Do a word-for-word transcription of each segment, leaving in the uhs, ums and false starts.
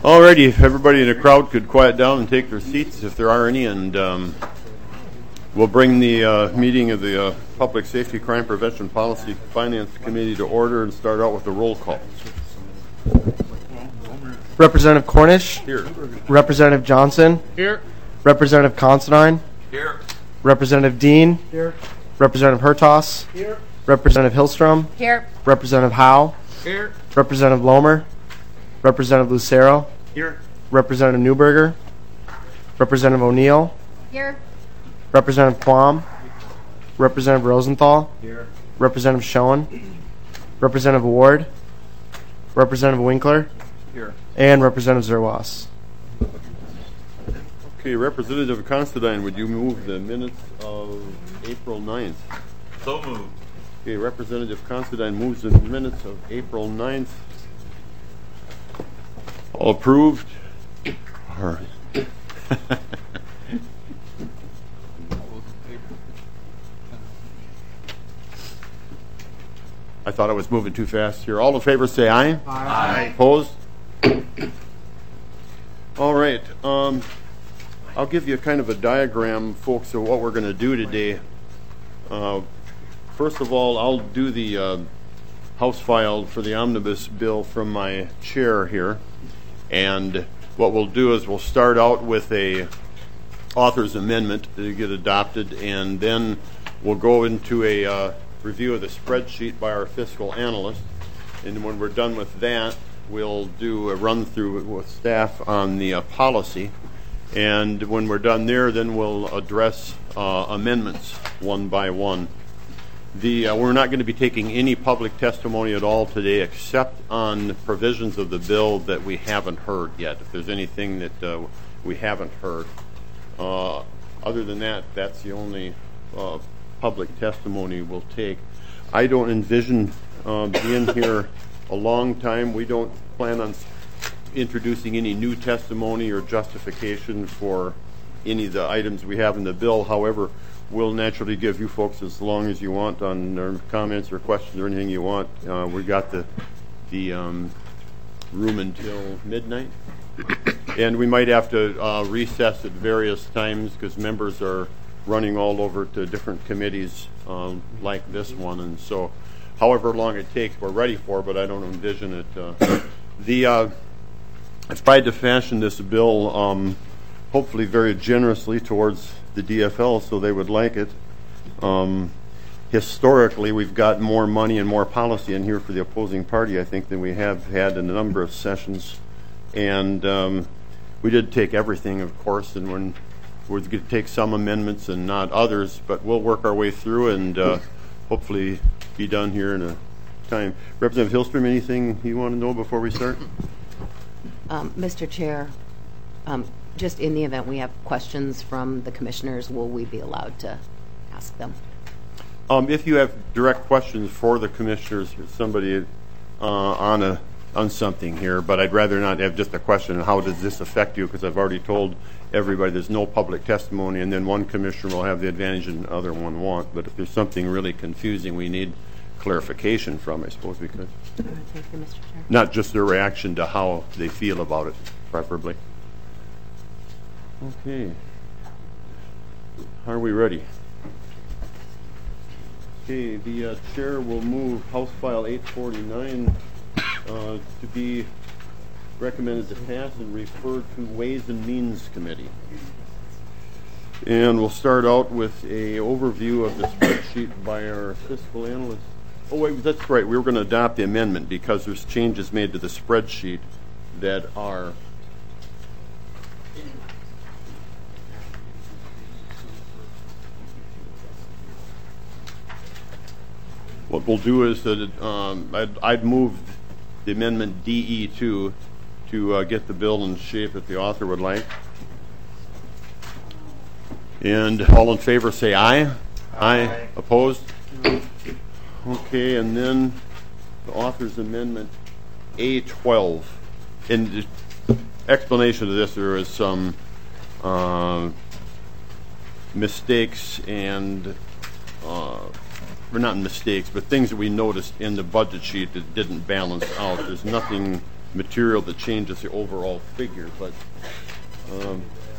Alrighty, if everybody in the crowd could quiet down and take their seats if there are any, and um, we'll bring the uh, meeting of the uh, Public Safety, Crime Prevention Policy Finance Committee to order and start out with a roll call. Representative Cornish. Here. Representative Johnson. Here. Representative Considine. Here. Representative Dean. Here. Representative Hertos. Here. Representative Hillstrom. Here. Representative Howe. Here. Representative Lomer. Representative Lucero. Here. Representative Newberger. Representative O'Neill. Here. Representative Quam. Representative Rosenthal. Here. Representative Schoen. Representative Ward. Representative Winkler. Here. And Representative Zerwas. Okay, Representative Considine, would you move the minutes of April ninth? So moved. Okay, Representative Considine moves the minutes of April ninth. All approved? All right. I thought I was moving too fast here. All in favor say aye. Aye. Opposed? All right. Um, I'll give you kind of a diagram, folks, of what we're going to do today. Uh, first of all, I'll do the uh, House file for the omnibus bill from my chair here. And what we'll do is we'll start out with a author's amendment to get adopted, and then we'll go into a uh, review of the spreadsheet by our fiscal analyst. And when we're done with that, we'll do a run through with staff on the uh, policy. And when we're done there, then we'll address uh, amendments one by one. The, uh, we're not going to be taking any public testimony at all today except on provisions of the bill that we haven't heard yet. If there's anything that uh, we haven't heard. Uh, other than that, that's the only uh, public testimony we'll take. I don't envision uh, being here a long time. We don't plan on introducing any new testimony or justification for any of the items we have in the bill. However, we'll naturally give you folks as long as you want on or comments or questions or anything you want. Uh, we got the the um, room until midnight, and we might have to uh, recess at various times because members are running all over to different committees um, like this one, and so however long it takes, we're ready for. But I don't envision it. Uh, the uh, I've tried to fashion this bill, um, hopefully very generously towards the D F L, so they would like it. Um, historically, we've got more money and more policy in here for the opposing party, I think, than we have had in a number of sessions. And um, we did take everything, of course, and when we're going to take some amendments and not others, but we'll work our way through and uh, hopefully be done here in a time. Representative Hillstrom, anything you want to know before we start? Um, Mister Chair, um, just in the event we have questions from the commissioners, will we be allowed to ask them? Um, if you have direct questions for the commissioners, somebody uh, on a on something here, but I'd rather not have just a question, how does this affect you? Because I've already told everybody there's no public testimony, and then one commissioner will have the advantage and the other one won't. But if there's something really confusing we need clarification from, I suppose we could. Thank you, Mister Chair. Not just their reaction to how they feel about it, preferably. Okay. Are we ready? Okay, the uh, chair will move House File eight forty-nine uh, to be recommended to pass and referred to Ways and Means Committee. And we'll start out with a overview of the spreadsheet by our fiscal analyst. Oh, wait, that's right. We were going to adopt the amendment because there's changes made to the spreadsheet that are what we'll do is that um, I'd, I'd move the amendment D E two to uh, get the bill in shape that the author would like. And all in favor say aye. Aye. Aye. Opposed? Okay, and then the author's amendment A twelve. In the explanation of this, there is some uh, mistakes and uh, or not mistakes, but things that we noticed in the budget sheet that didn't balance out. There's nothing material that changes the overall figure, but um,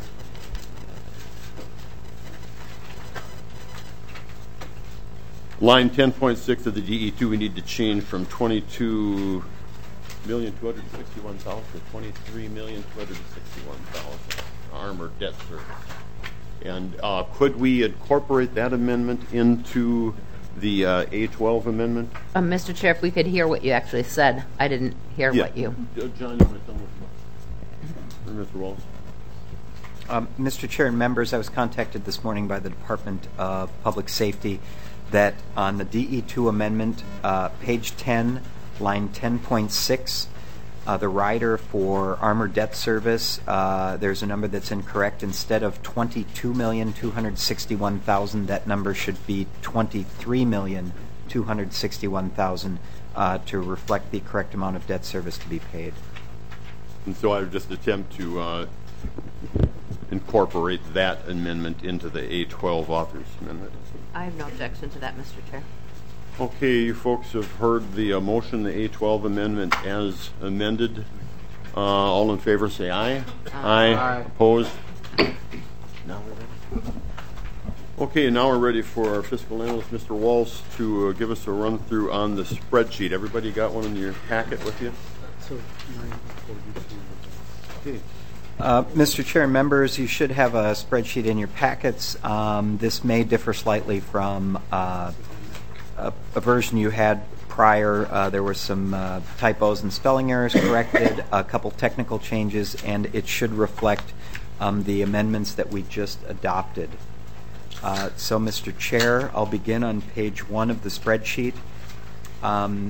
line ten point six of the D E two, we need to change from twenty-two million two hundred sixty-one thousand to twenty-three million two hundred sixty-one thousand armor debt service. And uh, could we incorporate that amendment into the uh, A twelve amendment? Um, Mister Chair, if we could hear what you actually said. I didn't hear Yeah. what you... Uh, John, you want to tell me? Or Mister Walsh? Um, Mister Chair and members, I was contacted this morning by the Department of Public Safety that on the D E two amendment, uh, page ten, line ten point six, uh, the rider for armor debt service, uh, there's a number that's incorrect. Instead of twenty-two million two hundred sixty-one thousand, that number should be twenty-three million two hundred sixty-one thousand uh, to reflect the correct amount of debt service to be paid. And so I would just attempt to uh, incorporate that amendment into the A twelve authors amendment. I have no objection to that, Mister Chair. Okay, you folks have heard the uh, motion, the A twelve amendment as amended. Uh, all in favor say aye. Aye. Aye. Opposed? Now we're ready. Okay, now we're ready for our fiscal analyst, Mister Walsh, to uh, give us a run through on the spreadsheet. Everybody got one in your packet with you? Okay. Uh, Mister Chair and members, you should have a spreadsheet in your packets. Um, this may differ slightly from uh, a, a version you had prior. Uh, there were some uh, typos and spelling errors corrected, a couple technical changes, and it should reflect um, the amendments that we just adopted. Uh, so, Mister Chair, I'll begin on page one of the spreadsheet. Um,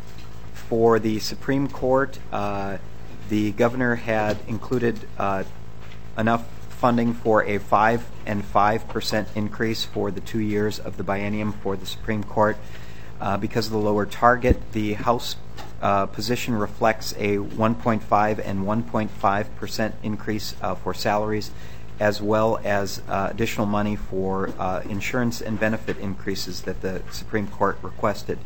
for the Supreme Court, uh, the governor had included uh, enough funding for a five and five percent increase for the two years of the biennium for the Supreme Court. Uh, because of the lower target, the House uh, position reflects a one point five and one point five percent increase uh, for salaries, as well as uh, additional money for uh, insurance and benefit increases that the Supreme Court requested.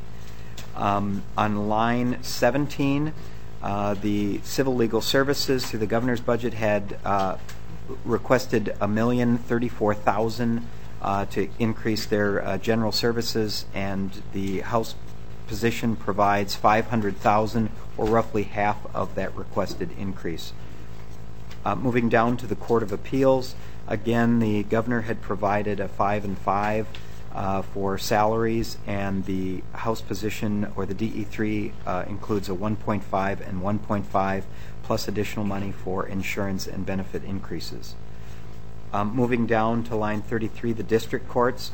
Um, on line seventeen, Uh, the civil legal services through the governor's budget had uh, requested a million thirty-four thousand uh, to increase their uh, general services, and the House position provides five hundred thousand, or roughly half of that requested increase. Uh, moving down to the Court of Appeals, again, the governor had provided a five and five Uh, for salaries, and the House position, or the D E three, uh, includes a one point five and one point five, plus additional money for insurance and benefit increases. Um, moving down to line thirty-three, the district courts.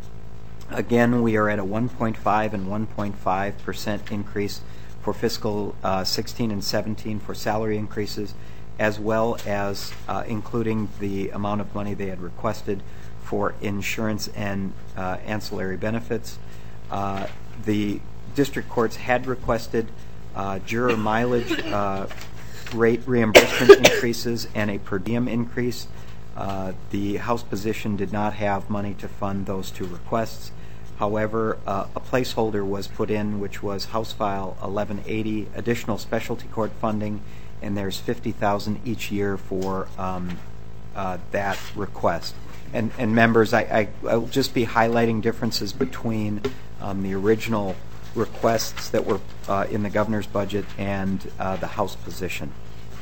Again, we are at a one point five and one point five percent increase for fiscal uh, sixteen and seventeen for salary increases, as well as uh, including the amount of money they had requested for insurance and uh, ancillary benefits. Uh, the district courts had requested uh, juror mileage uh, rate reimbursement increases and a per diem increase. Uh, the House position did not have money to fund those two requests. However, uh, a placeholder was put in, which was House File eleven eighty, additional specialty court funding, and there's fifty thousand dollars each year for um, uh, that request. And, and members, I, I, I'll just be highlighting differences between um, the original requests that were uh, in the governor's budget and uh, the House position.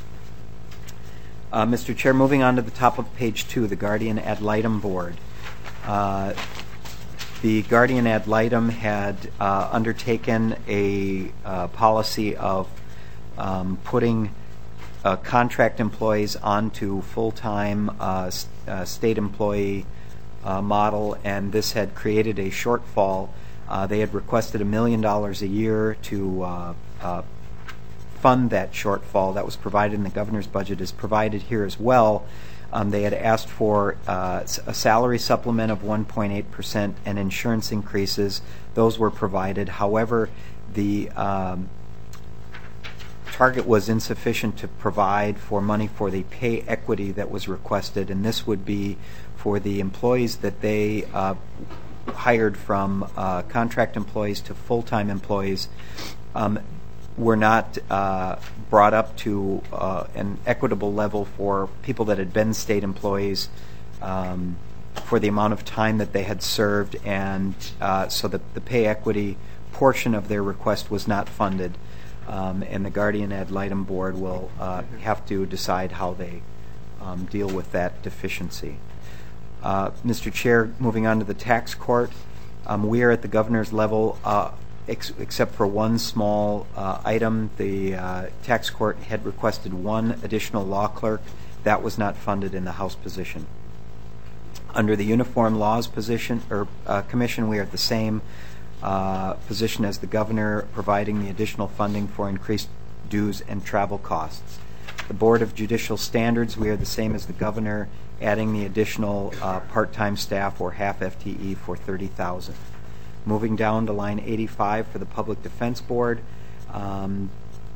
Uh, Mister Chair, moving on to the top of page two, the Guardian Ad Litem Board. Uh, the Guardian Ad Litem had uh, undertaken a uh, policy of um, putting Uh, contract employees onto full-time uh, s- uh, state employee uh, model, and this had created a shortfall. Uh, they had requested a million dollars a year to uh, uh, fund that shortfall. That was provided in the governor's budget, is provided here as well. Um, they had asked for uh, a salary supplement of one point eight percent and insurance increases. Those were provided. However, the um, target was insufficient to provide for money for the pay equity that was requested, and this would be for the employees that they uh, hired from uh, contract employees to full-time employees. Um, were not uh, brought up to uh, an equitable level for people that had been state employees um, for the amount of time that they had served, and uh, so that the pay equity portion of their request was not funded. Um, and the Guardian Ad Litem Board will uh, have to decide how they um, deal with that deficiency. Uh, Mister Chair, moving on to the tax court, um, we are at the governor's level, uh, ex- except for one small uh, item. The uh, tax court had requested one additional law clerk. That was not funded in the House position. Under the Uniform Laws position or uh, commission, we are at the same uh, position as the governor, providing the additional funding for increased dues and travel costs. The Board of Judicial Standards, we are the same as the governor, adding the additional uh, part-time staff or half F T E for thirty thousand dollars. Moving down to line eighty-five for the Public Defense Board, um,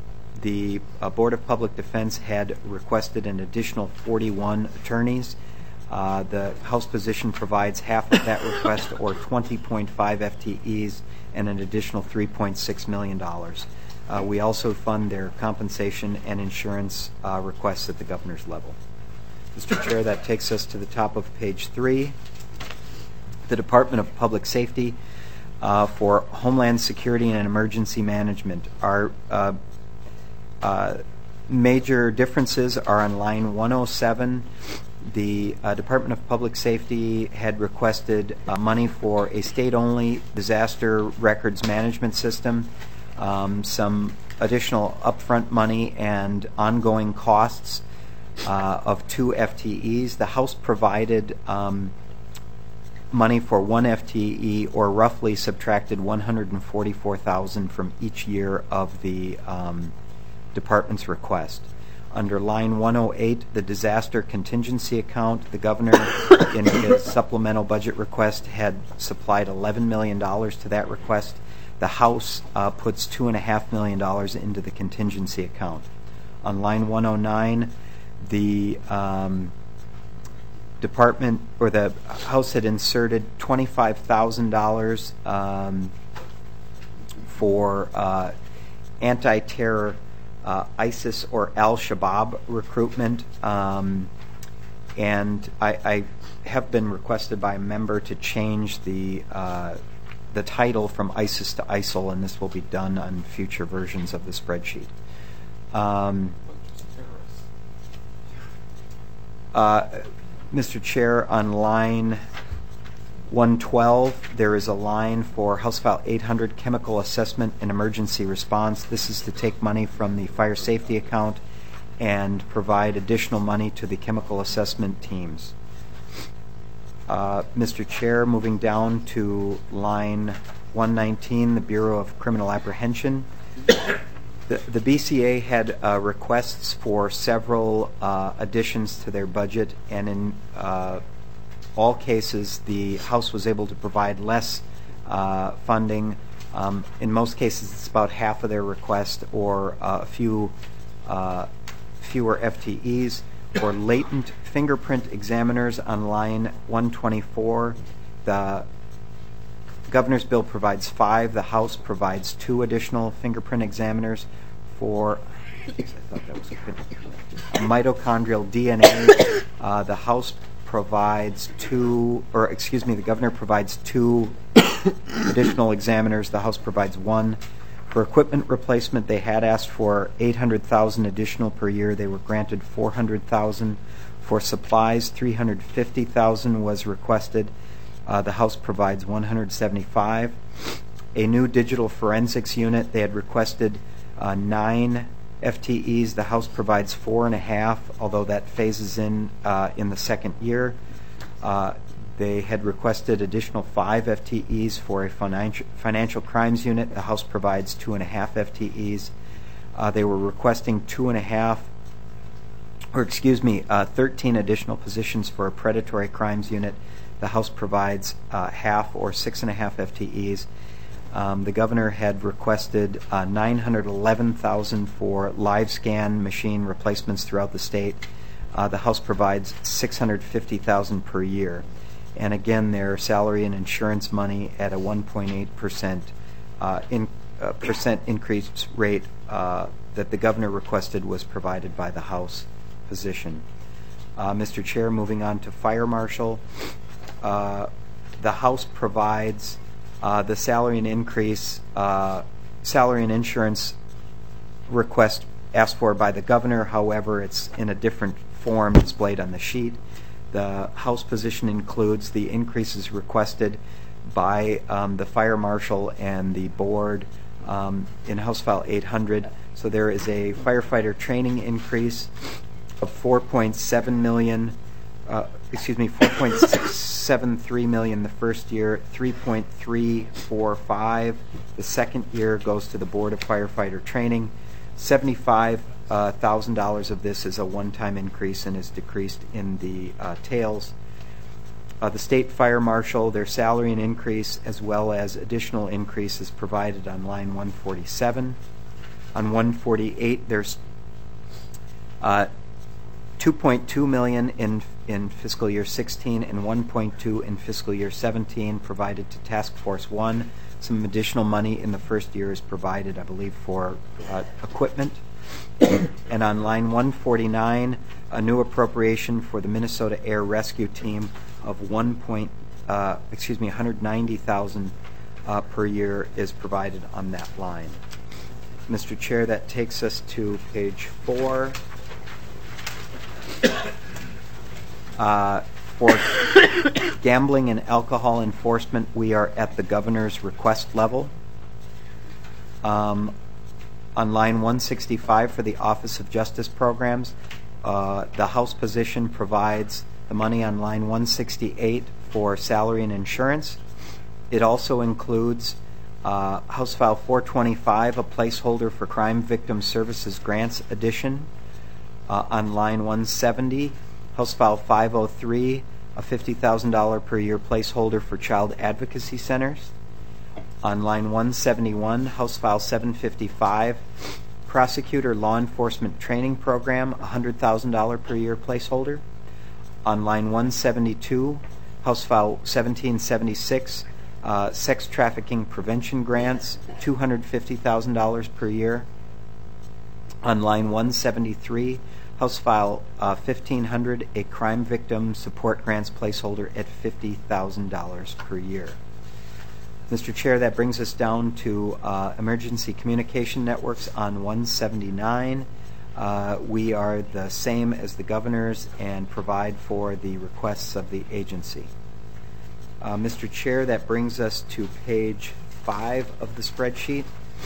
the uh, Board of Public Defense had requested an additional forty-one attorneys. Uh, the House position provides half of that request, or twenty point five F T Es, and an additional three point six million dollars. Uh, we also fund their compensation and insurance uh, requests at the governor's level. Mister Chair, that takes us to the top of page three. The Department of Public Safety uh, for Homeland Security and Emergency Management. Our uh, uh, major differences are on line one oh seven. The uh, Department of Public Safety had requested uh, money for a state-only disaster records management system, um, some additional upfront money, and ongoing costs uh, of two F T Es. The House provided um, money for one F T E, or roughly subtracted one hundred forty-four thousand dollars from each year of the um, department's request. Under line one oh eight, the disaster contingency account, the governor, in his supplemental budget request, had supplied eleven million dollars to that request. The House uh, puts two point five million dollars into the contingency account. On line one oh nine, the um, department, or the House had inserted twenty-five thousand dollars um, for uh, anti-terror Uh, ISIS or Al-Shabaab recruitment, um, and I, I have been requested by a member to change the uh, the title from ISIS to ISIL, and this will be done on future versions of the spreadsheet. Um, uh, Mister Chair, on line one twelve, there is a line for House File eight hundred, Chemical Assessment and Emergency Response. This is to take money from the fire safety account and provide additional money to the chemical assessment teams. Uh, Mister Chair, moving down to line one nineteen, the Bureau of Criminal Apprehension. The, the B C A had uh, requests for several uh, additions to their budget, and in uh, all cases, the House was able to provide less uh, funding. Um, in most cases, it's about half of their request, or uh, a few uh, fewer F T Es. For latent fingerprint examiners on line one twenty-four, the governor's bill provides five. The House provides two additional fingerprint examiners for I thought that was a good, mitochondrial D N A. Uh, the House provides two, or excuse me, the governor provides two additional examiners. The House provides one. For equipment replacement, they had asked for eight hundred thousand dollars additional per year. They were granted four hundred thousand dollars. For supplies, three hundred fifty thousand dollars was requested. Uh, the House provides one hundred seventy-five thousand dollars. A new digital forensics unit, they had requested uh, nine F T Es. The House provides four and a half, although that phases in uh, in the second year. Uh, they had requested additional five F T Es for a financial financial crimes unit. The House provides two and a half F T Es. Uh, they were requesting two and a half, or excuse me, uh, thirteen additional positions for a predatory crimes unit. The House provides uh, half, or six and a half F T Es. Um, the governor had requested uh, nine hundred eleven thousand dollars for live scan machine replacements throughout the state. Uh, the House provides six hundred fifty thousand dollars per year. And again, their salary and insurance money at a one point eight percent uh, in, uh, percent increase rate uh, that the governor requested was provided by the House position. Uh, Mister Chair, moving on to fire marshal, uh, the House provides uh, the salary and increase, uh, salary and insurance request asked for by the governor. However, it's in a different form displayed on the sheet. The House position includes the increases requested by um, the fire marshal and the board um, in House File eight hundred. So there is a firefighter training increase of four point seven million, uh, excuse me, four point six seven three million the first year, three point three four five. The second year goes to the Board of Firefighter Training. seventy-five thousand dollars of this is a one-time increase and is decreased in the uh, tails. Uh, the state fire marshal, their salary and increase, as well as additional increases provided on line one forty-seven. On one forty-eight, there's uh, two point two million dollars in in fiscal year sixteen and one point two in fiscal year seventeen provided to Task Force One. Some additional money in the first year is provided, I believe, for uh, equipment. And on line one forty-nine, a new appropriation for the Minnesota Air Rescue Team of one point, uh, excuse me, one hundred ninety thousand dollars uh, per year is provided on that line. Mister Chair, that takes us to page four. Uh, for gambling and alcohol enforcement, we are at the governor's request level. Um, on line one sixty-five for the Office of Justice Programs, uh, the House position provides the money on line one sixty-eight for salary and insurance. It also includes uh, House File four twenty-five, a placeholder for Crime Victim Services Grants addition. Uh, on line one seventy, House File five oh three, a fifty thousand dollars per year placeholder for child advocacy centers. On line one seventy-one, House File seven fifty-five, Prosecutor Law Enforcement Training Program, one hundred thousand dollars per year placeholder. On line one seventy-two, House File seventeen seventy-six, uh, Sex Trafficking Prevention Grants, two hundred fifty thousand dollars per year. On line one seventy-three, House File uh, fifteen hundred, a Crime Victim Support Grants placeholder at fifty thousand dollars per year. Mister Chair, that brings us down to uh, Emergency Communication Networks on one seventy-nine. Uh, we are the same as the governors and provide for the requests of the agency. Uh, Mister Chair, that brings us to page five of the spreadsheet.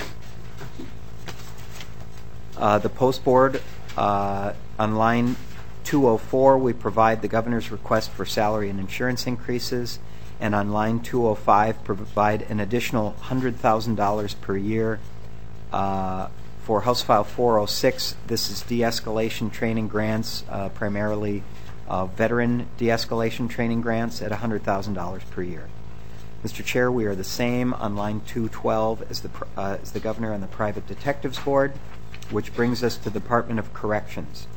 Uh, the Post Board, uh, on line two oh four, we provide the governor's request for salary and insurance increases. And on line two oh five, provide an additional one hundred thousand dollars per year. Uh, for House File four oh six, this is de-escalation training grants, uh, primarily uh, veteran de-escalation training grants at one hundred thousand dollars per year. Mister Chair, we are the same on line two twelve as the, uh, as the governor on the Private Detectives Board, which brings us to the Department of Corrections.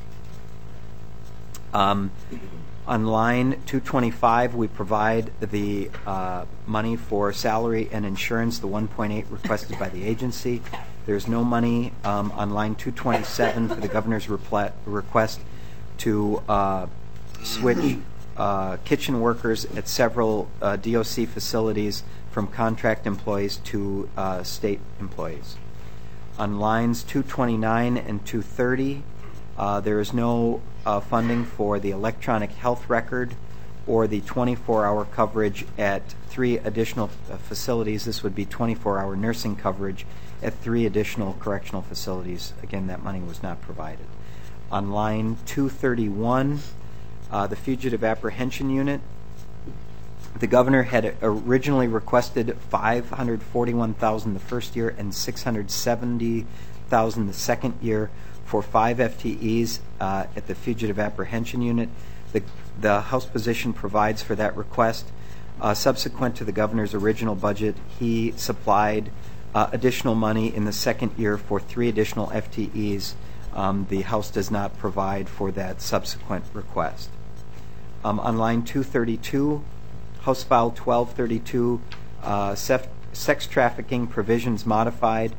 Um, On line two twenty-five, we provide the uh, money for salary and insurance, the one point eight requested by the agency. There's no money um, on line two twenty-seven for the governor's repla- request to uh, switch uh, kitchen workers at several uh, D O C facilities from contract employees to uh, state employees. On lines two twenty-nine and two thirty, uh, there is no Uh, funding for the electronic health record or the twenty-four hour coverage at three additional uh, facilities. This would be twenty-four hour nursing coverage at three additional correctional facilities. Again, that money was not provided. On line two thirty-one, uh, the Fugitive Apprehension Unit, the governor had originally requested five hundred forty-one thousand dollars the first year and six hundred seventy thousand dollars the second year for five F T Es uh, at the Fugitive Apprehension Unit. The, the House position provides for that request. Uh, subsequent to the governor's original budget, he supplied uh, additional money in the second year for three additional F T Es. Um, the House does not provide for that subsequent request. Um, on line two thirty-two, House File twelve thirty-two, uh, sef- sex trafficking provisions modified.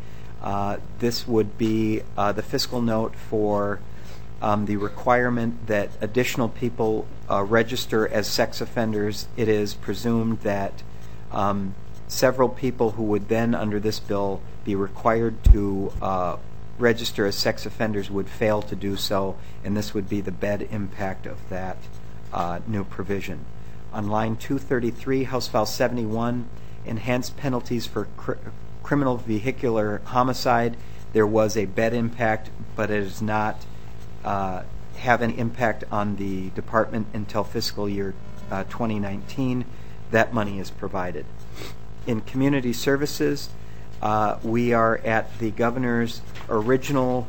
Uh, This would be uh, the fiscal note for um, the requirement that additional people uh, register as sex offenders. It is presumed that um, several people who would then, under this bill, be required to uh, register as sex offenders would fail to do so, and this would be the bed impact of that uh, new provision. On line two thirty-three, House File seventy-one, enhanced penalties for cr- criminal vehicular homicide. There was a bed impact, but it does not uh, have an impact on the department until fiscal year uh, twenty nineteen. That money is provided. In community services, uh, we are at the governor's original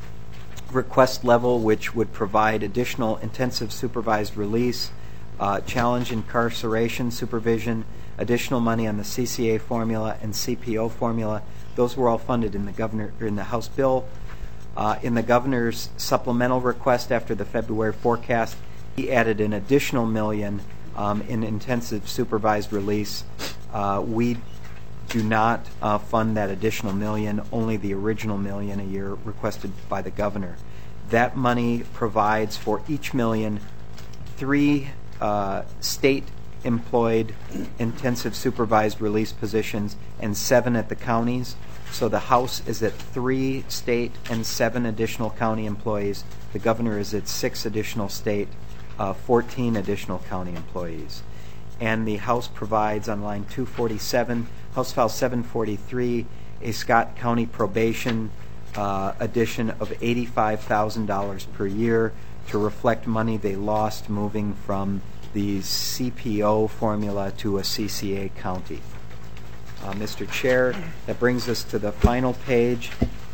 request level, which would provide additional intensive supervised release, uh, challenge incarceration supervision, additional money on the C C A formula and C P O formula. Those were all funded in the governor in the House bill. Uh, in the governor's supplemental request after the February forecast, he added an additional million um, in intensive supervised release. Uh, we do not uh, fund that additional million, only the original million a year requested by the governor. That money provides for each million three uh, state-employed intensive supervised release positions and seven at the counties. So the House is at three state and seven additional county employees. The governor is at six additional state, uh, fourteen additional county employees. And the House provides on line two forty-seven, House File seven forty-three, a Scott County probation uh, addition of eighty-five thousand dollars per year to reflect money they lost moving from the C P O formula to a C C A county. Uh, Mister Chair, that brings us to the final page,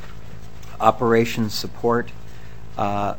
operations support. Uh,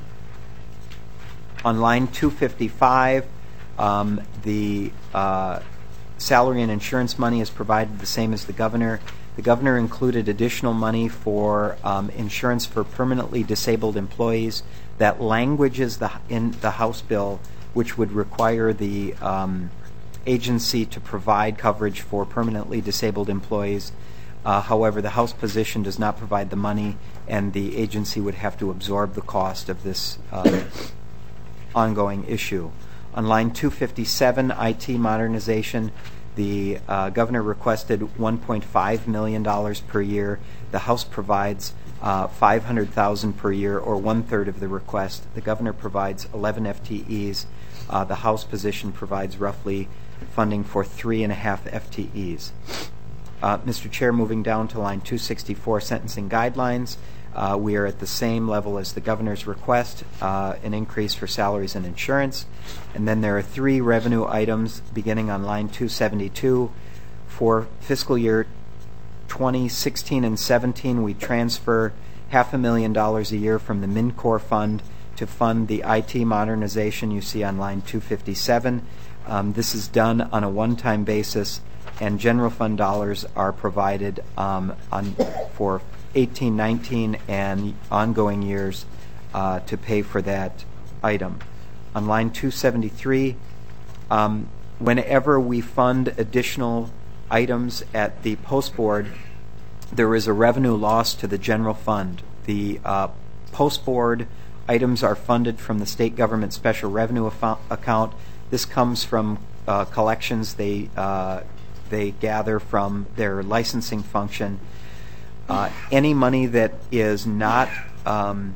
on line two fifty-five, um, the uh, salary and insurance money is provided the same as the governor. The governor included additional money for um, insurance for permanently disabled employees. That language is the, in the House bill, which would require the um, agency to provide coverage for permanently disabled employees. Uh, however, the House position does not provide the money, and the agency would have to absorb the cost of this uh, ongoing issue. On line two fifty-seven, I T modernization, the uh, governor requested one point five million dollars per year. The House provides uh, five hundred thousand dollars per year, or one-third of the request. The governor provides eleven F T Es. Uh, the House position provides roughly funding for three and a half F T Es. Uh, Mister Chair, moving down to line two sixty-four, sentencing guidelines. Uh, we are at the same level as the governor's request, uh, an increase for salaries and insurance. And then there are three revenue items beginning on line two seventy-two. For fiscal year twenty sixteen and seventeen, we transfer half a million dollars a year from the MinCore fund to fund the I T modernization you see on line two fifty-seven. Um, this is done on a one-time basis, and general fund dollars are provided um, on, for eighteen nineteen and ongoing years uh, to pay for that item. On line two seventy-three, um, whenever we fund additional items at the post board, there is a revenue loss to the general fund. The uh, post board items are funded from the state government special revenue afo- account. This comes from uh, collections they uh, they gather from their licensing function. Uh, any money that is not um,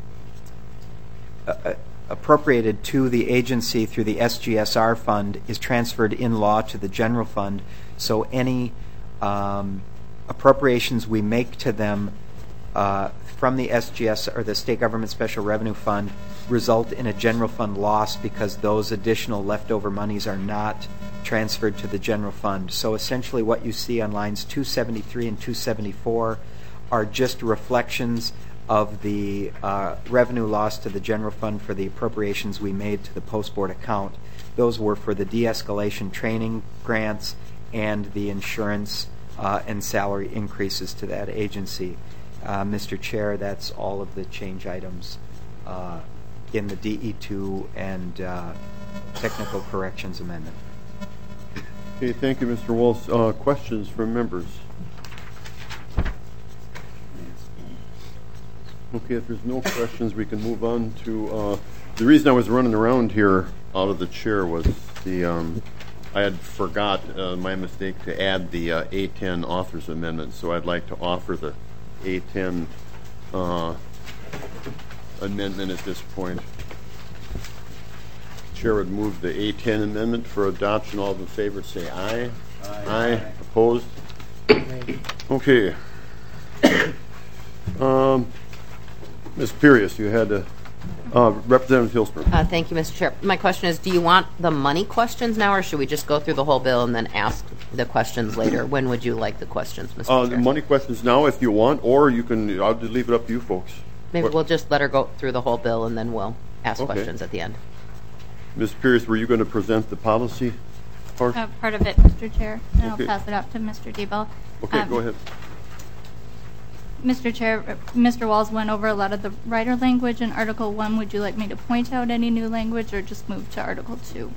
uh, appropriated to the agency through the S G S R fund is transferred in law to the general fund. So any um, appropriations we make to them uh, from the S G S or the State Government Special Revenue Fund result in a general fund loss because those additional leftover monies are not transferred to the general fund. So essentially what you see on lines two seventy-three and two seventy-four are just reflections of the uh, revenue loss to the general fund for the appropriations we made to the post board account. Those were for the de-escalation training grants and the insurance uh, and salary increases to that agency. Uh, Mister Chair, that's all of the change items uh, in the D E two and uh, technical corrections amendment. Okay, thank you, Mister Walsh. Uh, questions from members? Okay, if there's no questions, we can move on to, uh, the reason I was running around here out of the chair was the, um, I had forgot, uh, my mistake, to add the uh, A ten authors amendment, so I'd like to offer the A ten uh, amendment at this point. Chair would move the A ten amendment for adoption. All in favor say aye. Aye. Aye. Opposed? Okay. Um, Miz Perius, you had to, uh, Representative Hillsborough. Uh, Thank you, Mister Chair. My question is, do you want the money questions now, or should we just go through the whole bill and then ask the questions later? When would you like the questions, Mister Uh, Chair? the money questions now if you want, or you can, I'll just leave it up to you folks. Maybe What- we'll just let her go through the whole bill, and then we'll ask Okay. questions at the end. Miz Perius, were you going to present the policy part? Uh, part of it, Mister Chair, and Okay. I'll pass it up to Mister Debo. Okay, Um, go ahead. Mister Chair, uh, Mister Walls went over a lot of the writer language in Article one. Would you like me to point out any new language or just move to Article two?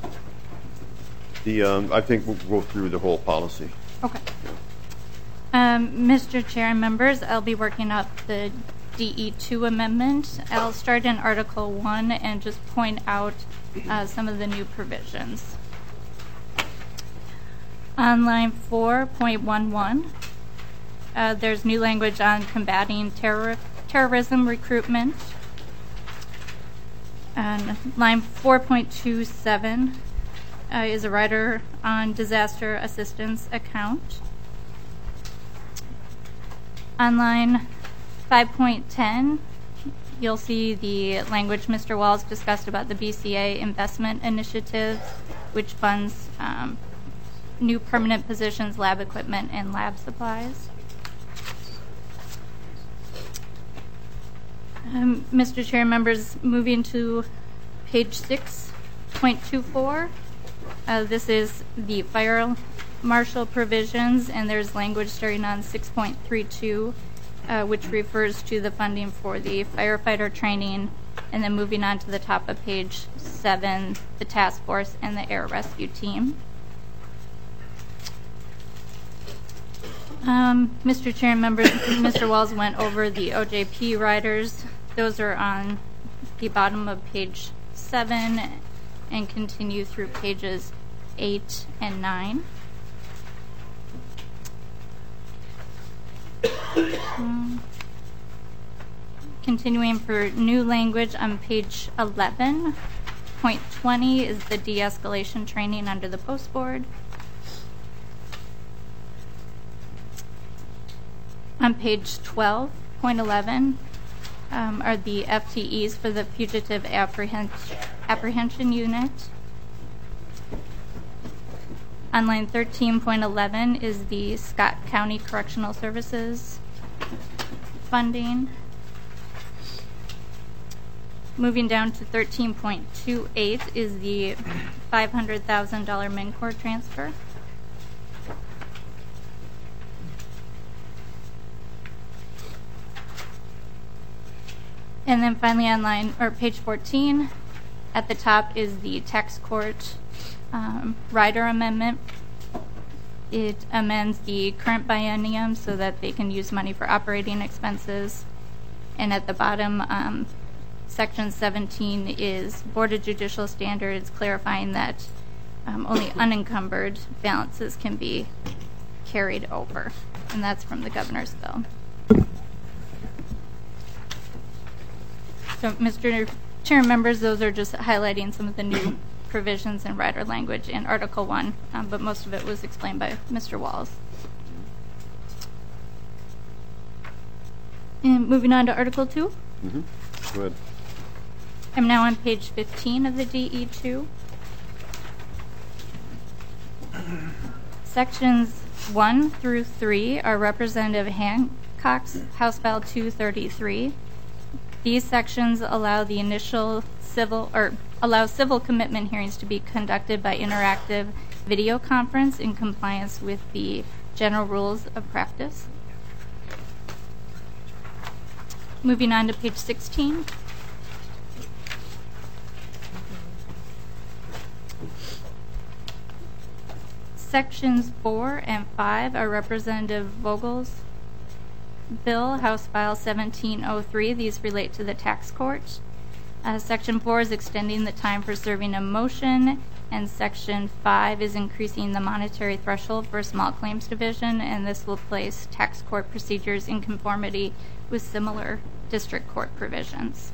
The, um, I think we'll go through the whole policy. Okay. Um, Mister Chair and members, I'll be working up the D E two amendment. I'll start in Article one and just point out uh, some of the new provisions. On line four point one one, uh, there's new language on combating terror, terrorism recruitment. And line four point two seven uh, is a rider on disaster assistance account. On line five point ten, you'll see the language Mister Walls discussed about the B C A investment initiative, which funds um, new permanent positions, lab equipment, and lab supplies. Um, Mister Chair, members, moving to page six point two four. Uh, this is the fire marshal provisions, and there's language starting on six point three two, uh, which refers to the funding for the firefighter training, and then moving on to the top of page seven, the task force and the air rescue team. Um, Mister Chair and members, Mister Walls went over the O J P riders. Those are on the bottom of page seven and continue through pages eight and nine. Um, continuing for new language on page eleven point twenty is the de-escalation training under the post board. On page twelve point eleven um, are the F T Es for the Fugitive Apprehend- Apprehension Unit. On line thirteen point eleven is the Scott County Correctional Services funding. Moving down to thirteen point two eight is the five hundred thousand dollars MNCOR transfer. And then finally on line, or page fourteen, at the top is the tax court um, rider amendment. It amends the current biennium so that they can use money for operating expenses. And at the bottom, um, section seventeen is Board of Judicial Standards, clarifying that um, only unencumbered balances can be carried over. And that's from the governor's bill. So, Mister Chair, members, those are just highlighting some of the new provisions in rider language in Article one, um, but most of it was explained by Mister Walls. And moving on to Article two. Mm-hmm. Go ahead. I'm now on page fifteen of the D E two. Sections one through three are Representative Hancock's House File two thirty-three. These sections allow the initial civil or allow civil commitment hearings to be conducted by interactive video conference in compliance with the general rules of practice. Moving on to page sixteen. Sections four and five are Representative Vogel's bill, House File seventeen oh three. These relate to the tax court. Uh, Section four is extending the time for serving a motion, and Section five is increasing the monetary threshold for a small claims division, and this will place tax court procedures in conformity with similar district court provisions.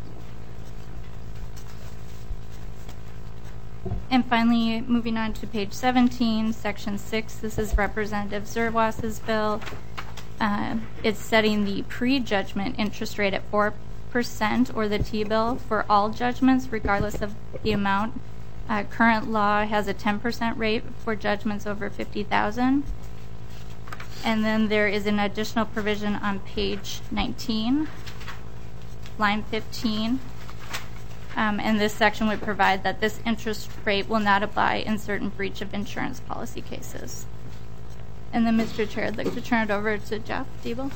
And finally, moving on to page seventeen, Section six, this is Representative Zerwas's bill. Uh, it's setting the pre-judgment interest rate at four percent or the T-bill for all judgments, regardless of the amount. Uh, current law has a ten percent rate for judgments over fifty thousand dollars. And then there is an additional provision on page nineteen, line fifteen. Um, and this section would provide that this interest rate will not apply in certain breach of insurance policy cases. And then, Mister Chair, I'd like to turn it over to Jeff Diebel.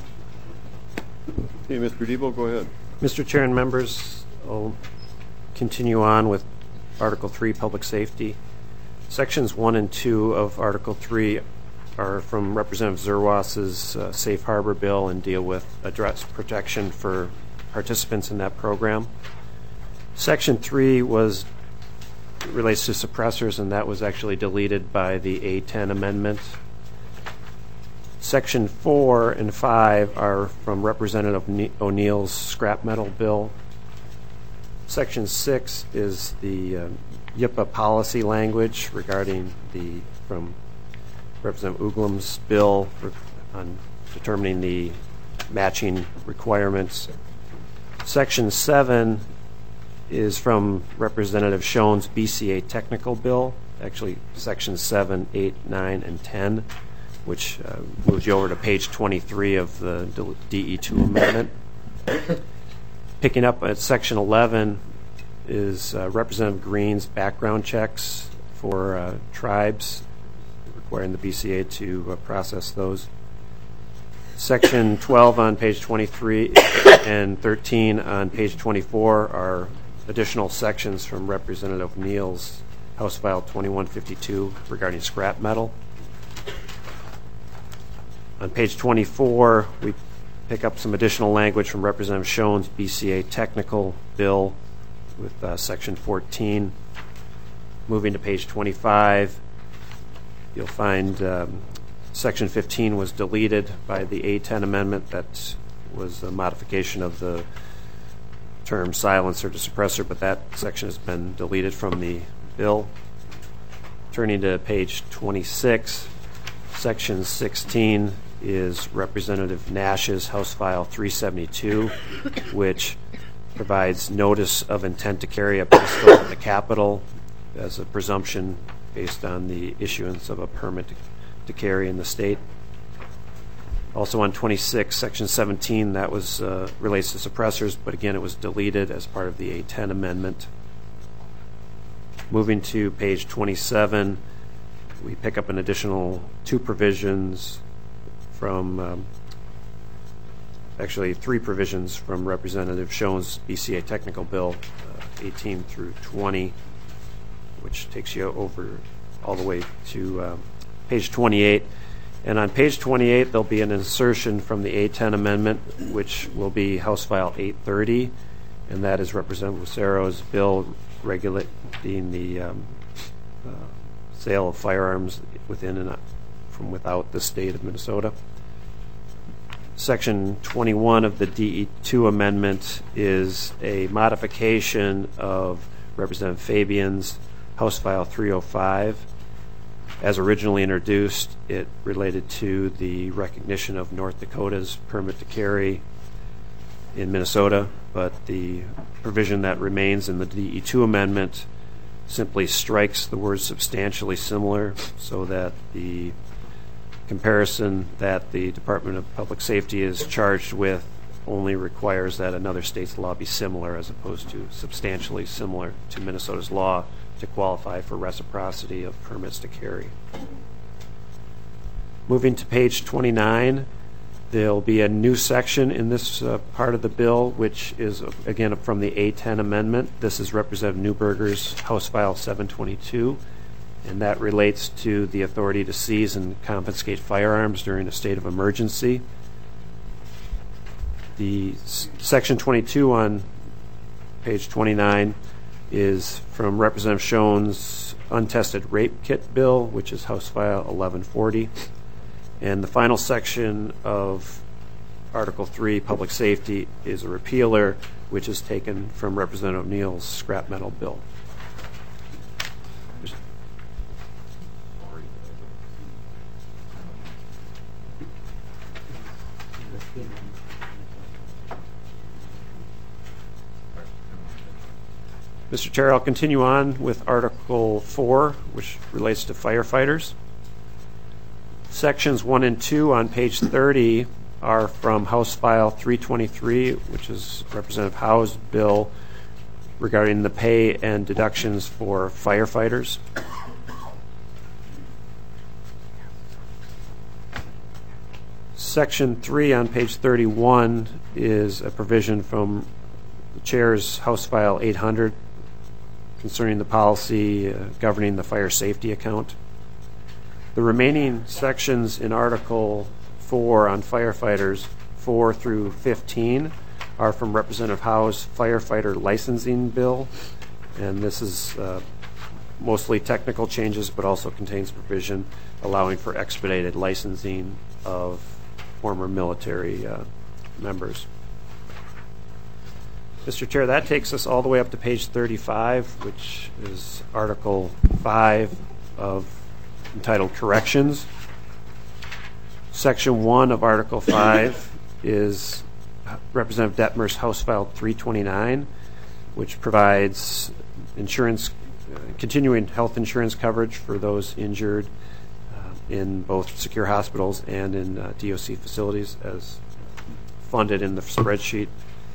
Okay, Mister Diebel, go ahead. Mister Chair and members, I'll continue on with Article three, Public Safety. Sections one and two of Article three are from Representative Zerwas's uh, Safe Harbor bill and deal with address protection for participants in that program. Section three was relates to suppressors, and that was actually deleted by the A ten amendment. Section four and five are from Representative O'Neill's scrap metal bill. Section six is the uh, Y I P A policy language regarding the from Representative Uglam's bill for, on determining the matching requirements. Section seven is from Representative Schoen's B C A technical bill, actually Section seven, eight, nine, and ten, which uh, moves you over to page twenty-three of the D E two amendment. Picking up at Section eleven is uh, Representative Green's background checks for uh, tribes, requiring the B C A to uh, process those. Section twelve on page twenty-three and thirteen on page twenty-four are additional sections from Representative O'Neill's House File twenty-one fifty-two regarding scrap metal. On page twenty-four, we pick up some additional language from Representative Schoen's B C A technical bill with uh, Section fourteen. Moving to page twenty-five, you'll find um, Section fifteen was deleted by the A ten amendment. That was a modification of the term silencer to suppressor, but that section has been deleted from the bill. Turning to page twenty-six, Section sixteen is Representative Nash's House File three seventy-two, which provides notice of intent to carry a pistol in the Capitol as a presumption based on the issuance of a permit to, to carry in the state. Also on twenty-six, Section seventeen, that was uh, relates to suppressors, but again, it was deleted as part of the A ten amendment. Moving to page twenty-seven, we pick up an additional two provisions from, um, actually three provisions from Representative Schoen's B C A technical bill, uh, eighteen through twenty, which takes you over all the way to um, page twenty-eight. And on page twenty-eight, there'll be an insertion from the A ten amendment, which will be House File eight thirty, and that is Representative Lucero's bill regulating the um, uh, sale of firearms within and from without the state of Minnesota. Section twenty-one of the D E two amendment is a modification of Representative Fabian's House File three oh five. As originally introduced, it related to the recognition of North Dakota's permit to carry in Minnesota, but the provision that remains in the D E two amendment simply strikes the word substantially similar so that the comparison that the Department of Public Safety is charged with only requires that another state's law be similar as opposed to substantially similar to Minnesota's law to qualify for reciprocity of permits to carry. Moving to page twenty-nine, there'll be a new section in this uh, part of the bill, which is, uh, again, from the A ten amendment. This is Representative Newberger's House File seven twenty-two, and that relates to the authority to seize and confiscate firearms during a state of emergency. The s- Section twenty-two on page twenty-nine is from Representative Schoen's untested rape kit bill, which is House File eleven forty. And the final section of Article three, Public Safety, is a repealer, which is taken from Representative O'Neill's scrap metal bill. Mister Chair, I'll continue on with Article four, which relates to firefighters. Sections one and two on page thirty are from House File three twenty-three, which is Representative Howe's bill regarding the pay and deductions for firefighters. Section three on page thirty-one is a provision from the Chair's House File eight hundred concerning the policy uh, governing the fire safety account. The remaining sections in Article four on firefighters, four through fifteen, are from Representative Howe's firefighter licensing bill, and this is uh, mostly technical changes, but also contains provision allowing for expedited licensing of former military uh, members. Mister Chair, that takes us all the way up to page thirty-five, which is Article five of entitled Corrections. Section one of Article five is Representative Detmer's House File three twenty-nine, which provides insurance, uh, continuing health insurance coverage for those injured uh, in both secure hospitals and in uh, D O C facilities as funded in the spreadsheet.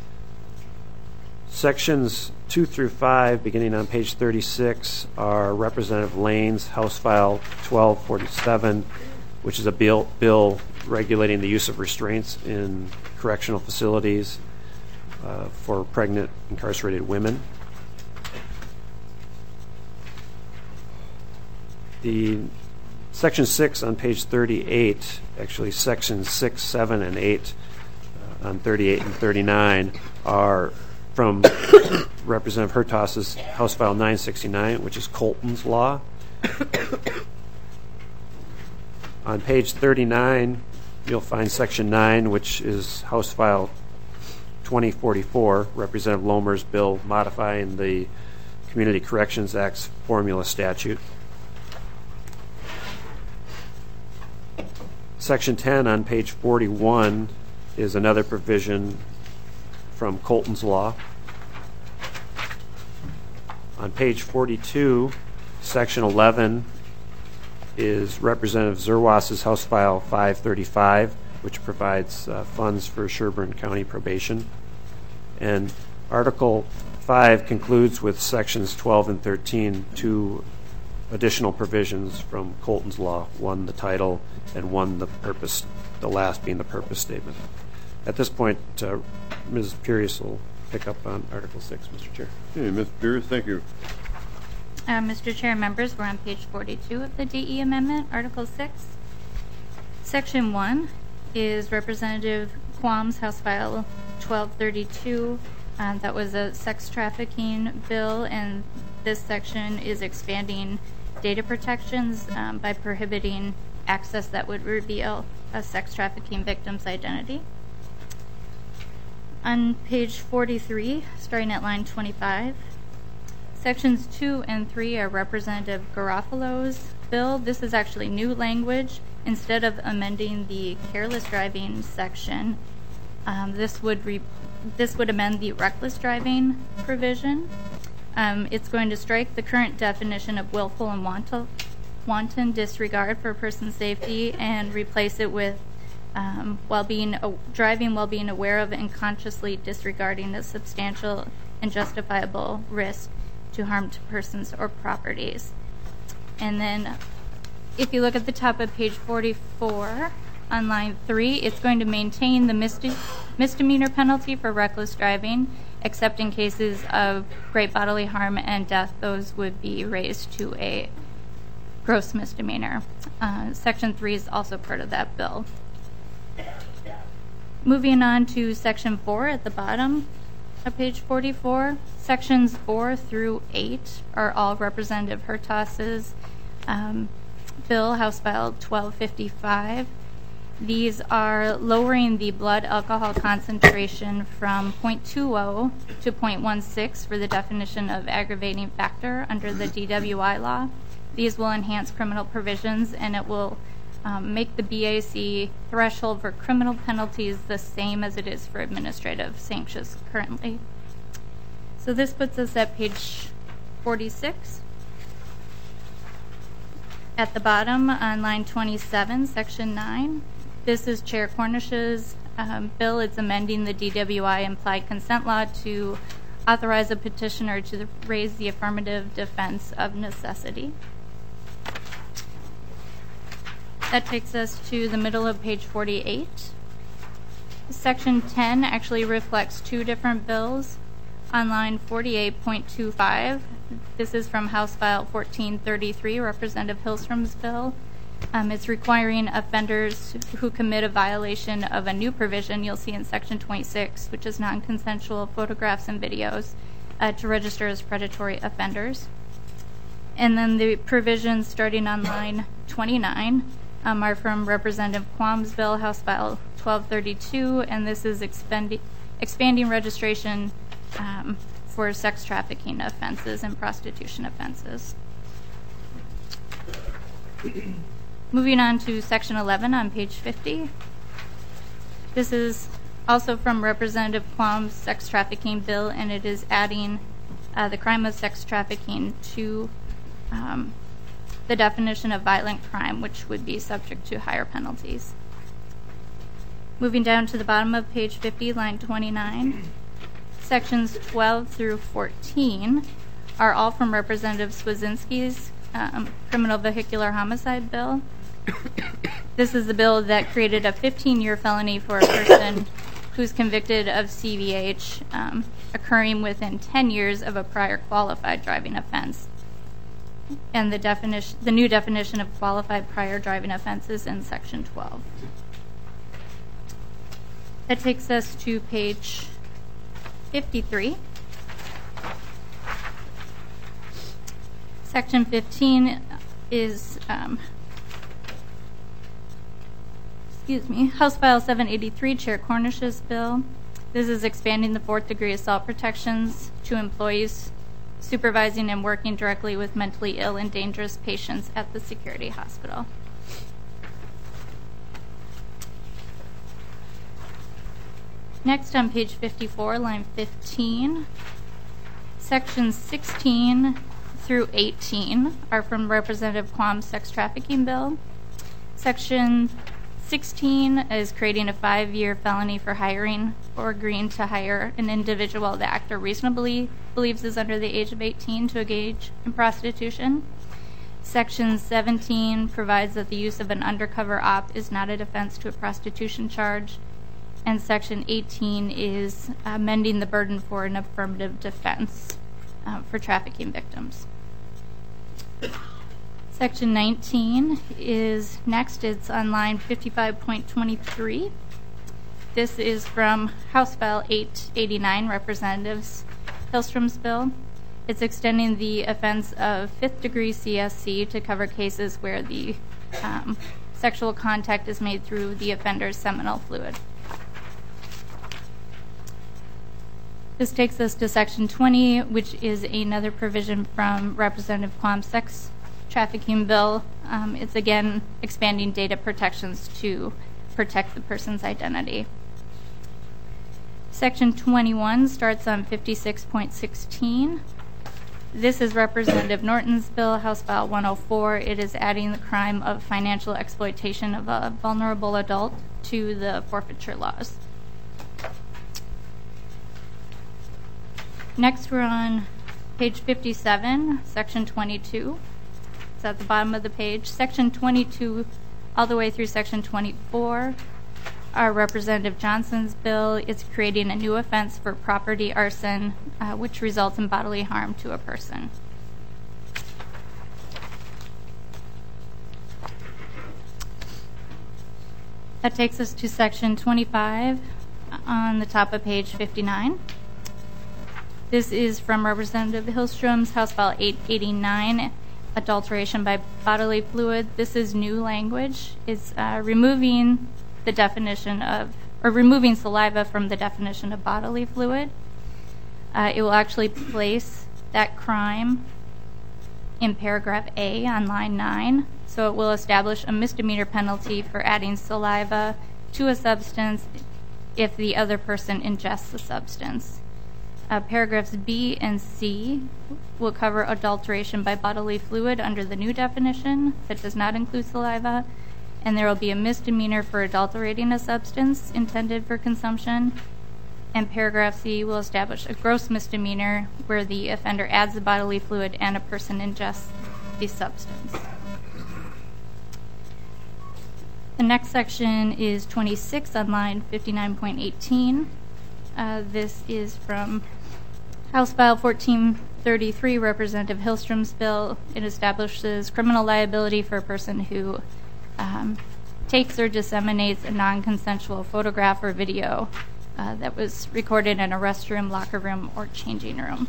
Sections two through five, beginning on page thirty-six, are Representative Lane's House File twelve forty-seven, which is a bill, bill regulating the use of restraints in correctional facilities uh, for pregnant incarcerated women. The Section six on page thirty-eight, actually Sections six, seven, and eight uh, on thirty-eight and thirty-nine are from Representative Hertas's House File nine sixty-nine, which is Colton's Law. On page thirty-nine, you'll find Section nine, which is House File twenty forty-four, Representative Lomer's bill modifying the Community Corrections Act's formula statute. Section ten on page forty-one is another provision from Colton's Law. On page forty-two, Section eleven is Representative Zerwas's House File five thirty-five, which provides uh, funds for Sherburne County probation. And Article five concludes with Sections twelve and thirteen, two additional provisions from Colton's Law, one the title and one the purpose, the last being the purpose statement. At this point, uh, Miz Pierce will pick up on Article six, Mister Chair. Hey, Miz Pierce, thank you. Uh, Mister Chair, members, we're on page forty-two of the D E Amendment, Article six. Section one is Representative Quam's House File twelve thirty-two. Um, that was a sex trafficking bill, and this section is expanding data protections um, by prohibiting access that would reveal a sex trafficking victim's identity. On page forty-three, starting at line twenty-five, Sections two and three are Representative Garofalo's bill. This is actually new language. Instead of amending the careless driving section, um, this would re- this would amend the reckless driving provision. Um, it's going to strike the current definition of willful and wanton, wanton disregard for a person's safety and replace it with um, while being uh, driving while being aware of and consciously disregarding a substantial and justifiable risk to harm to persons or properties. And then if you look at the top of page forty-four on line three, it's going to maintain the misde- misdemeanor penalty for reckless driving, except in cases of great bodily harm and death. Those would be raised to a gross misdemeanor. Uh, Section three is also part of that bill. Moving on to section four at the bottom of page forty-four. Sections four through eight are all Representative Hertaus's um, bill, House File twelve fifty-five. These are lowering the blood alcohol concentration from zero point two zero to zero point one six for the definition of aggravating factor under the D W I law. These will enhance criminal provisions, and it will um, make the B A C threshold for criminal penalties the same as it is for administrative sanctions currently. So this puts us at page forty-six. At the bottom on line twenty-seven, section nine, this is Chair Cornish's um, bill. It's amending the D W I implied consent law to authorize a petitioner to raise the affirmative defense of necessity. That takes us to the middle of page forty-eight. Section ten actually reflects two different bills. On line forty-eight point two five, this is from House File fourteen thirty-three, Representative Hillstrom's bill. Um, it's requiring offenders who commit a violation of a new provision you'll see in section twenty-six, which is non-consensual photographs and videos, uh, to register as predatory offenders. And then the provisions starting on line twenty-nine um, are from Representative Quam's bill, House File twelve thirty-two, and this is expendi- expanding registration um, for sex trafficking offenses and prostitution offenses. Moving on to section eleven on page fifty. This is also from Representative Quam's sex trafficking bill, and it is adding uh, the crime of sex trafficking to um, the definition of violent crime, which would be subject to higher penalties. Moving down to the bottom of page fifty, line twenty-nine, sections twelve through fourteen are all from Representative Swedzinski's um, criminal vehicular homicide bill. This is the bill that created a fifteen-year felony for a person who's convicted of C V H um, occurring within ten years of a prior qualified driving offense. And the definition, the new definition of qualified prior driving offenses in section twelve. That takes us to page fifty-three. Section fifteen is um, excuse me, House File seven eighty-three, Chair Cornish's bill. This is expanding the fourth degree assault protections to employees supervising and working directly with mentally ill and dangerous patients at the security hospital. Next on page fifty-four, line fifteen, sections sixteen through eighteen are from Representative Quam's sex trafficking bill. Section sixteen is creating a five-year felony for hiring or agreeing to hire an individual the actor reasonably believes is under the age of eighteen to engage in prostitution. Section seventeen provides that the use of an undercover op is not a defense to a prostitution charge. And section eighteen is amending the burden for an affirmative defense uh, for trafficking victims. Section nineteen is next. It's on line fifty-five point twenty-three. This is from House File eight eighty-nine, Representatives Hillstrom's bill. It's extending the offense of fifth degree C S C to cover cases where the um, sexual contact is made through the offender's seminal fluid. This takes us to section twenty, which is another provision from Representative Quam's sex trafficking bill. Um, it's again expanding data protections to protect the person's identity. Section twenty-one starts on fifty-six point sixteen. This is Representative Norton's bill, House File one oh four. It is adding the crime of financial exploitation of a vulnerable adult to the forfeiture laws. Next, we're on page fifty-seven, section twenty-two. It's at the bottom of the page. Section twenty-two all the way through section twenty-four are Representative Johnson's bill. It's creating a new offense for property arson, uh, which results in bodily harm to a person. That takes us to section twenty-five, on the top of page fifty-nine. This is from Representative Hillstrom's House File eight eighty-nine, adulteration by bodily fluid. This is new language. It's uh, removing the definition of, or removing saliva from the definition of bodily fluid. Uh, it will actually place that crime in paragraph A on line nine. So it will establish a misdemeanor penalty for adding saliva to a substance if the other person ingests the substance. Uh, paragraphs B and C will cover adulteration by bodily fluid under the new definition that does not include saliva, and there will be a misdemeanor for adulterating a substance intended for consumption. And paragraph C will establish a gross misdemeanor where the offender adds the bodily fluid and a person ingests the substance. The next section is twenty-six on line fifty-nine point eighteen. Uh, this is from House File fourteen thirty-three, Representative Hillstrom's bill. It establishes criminal liability for a person who um, takes or disseminates a non-consensual photograph or video uh, that was recorded in a restroom, locker room, or changing room.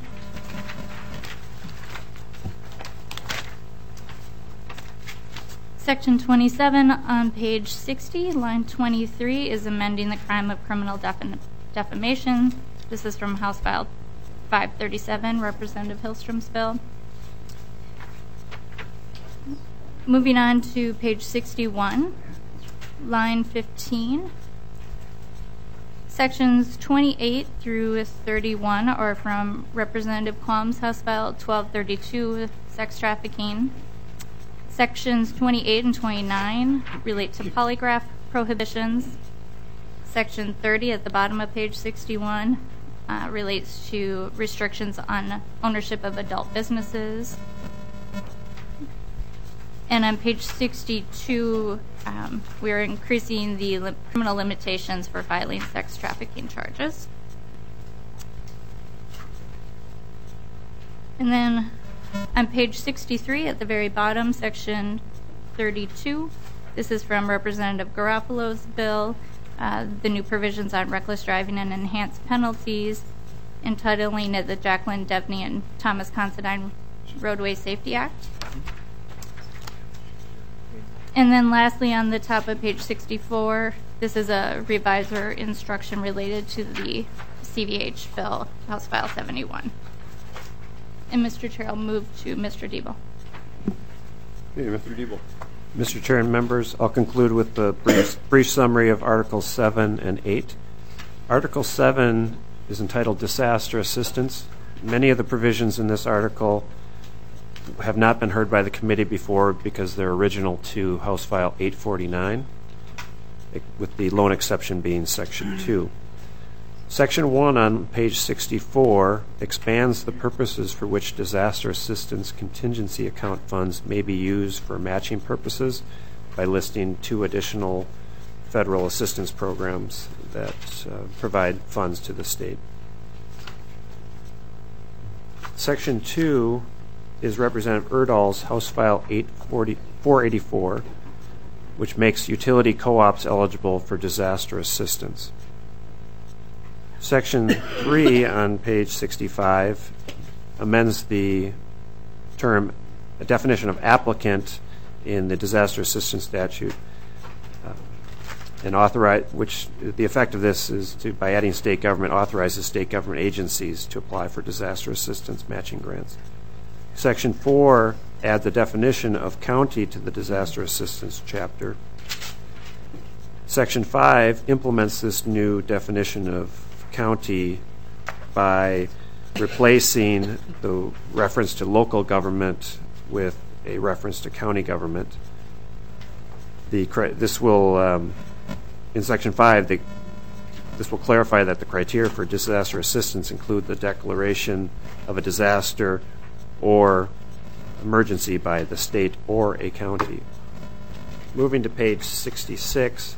Section twenty-seven on page sixty, line twenty-three, is amending the crime of criminal defam- defamation. This is from House File five thirty-seven, Representative Hillstrom's bill. Moving on to page sixty-one, line fifteen. Sections twenty-eight through thirty-one are from Representative Quam's House File twelve thirty-two, sex trafficking. Sections twenty-eight and twenty-nine relate to polygraph prohibitions. Section thirty at the bottom of page sixty-one uh, relates to restrictions on ownership of adult businesses. And on page sixty-two, um, we're increasing the li- criminal limitations for filing sex trafficking charges. And then on page sixty-three, at the very bottom, section thirty-two, this is from Representative Garofalo's bill, uh, the new provisions on reckless driving and enhanced penalties, entitling it the Jacqueline Devney and Thomas Considine Roadway Safety Act. And then lastly, on the top of page sixty-four, this is a revisor instruction related to the C V H bill, House File seventy-one. And Mister Chair, I'll move to Mister Debo. Okay, Mister Debo. Mister Chair and members, I'll conclude with the brief, brief summary of Articles seven and eight. Article seven is entitled Disaster Assistance. Many of the provisions in this article have not been heard by the committee before because they're original to House File eight forty-nine, with the lone exception being Section two. Section one on page sixty-four expands the purposes for which disaster assistance contingency account funds may be used for matching purposes by listing two additional federal assistance programs that uh, provide funds to the state. Section two is Representative Erdahl's House File eight forty, four eighty-four, which makes utility co-ops eligible for disaster assistance. Section three on page sixty-five amends the term, a definition of applicant in the disaster assistance statute, uh, and authorize, which the effect of this is to, by adding state government, authorizes state government agencies to apply for disaster assistance matching grants. Section four adds a definition of county to the disaster assistance chapter. Section five implements this new definition of county by replacing the reference to local government with a reference to county government. The this will um, in Section five, the, this will clarify that the criteria for disaster assistance include the declaration of a disaster or emergency by the state or a county. Moving to page sixty-six,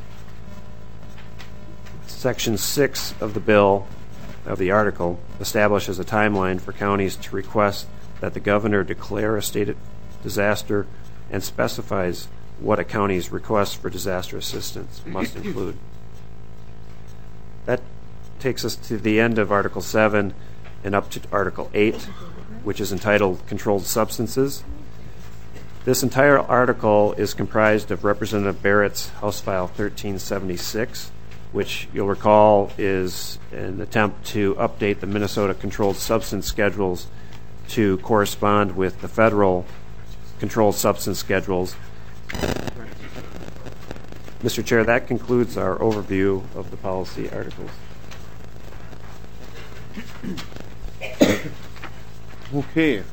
Section six of the bill, of the article, establishes a timeline for counties to request that the governor declare a state of disaster and specifies what a county's request for disaster assistance must include. That takes us to the end of Article seven and up to Article eight, which is entitled Controlled Substances. This entire article is comprised of Representative Barrett's House File thirteen seventy-six, which you'll recall is an attempt to update the Minnesota Controlled Substance Schedules to correspond with the federal Controlled Substance Schedules. Mister Chair, that concludes our overview of the policy articles. Okay.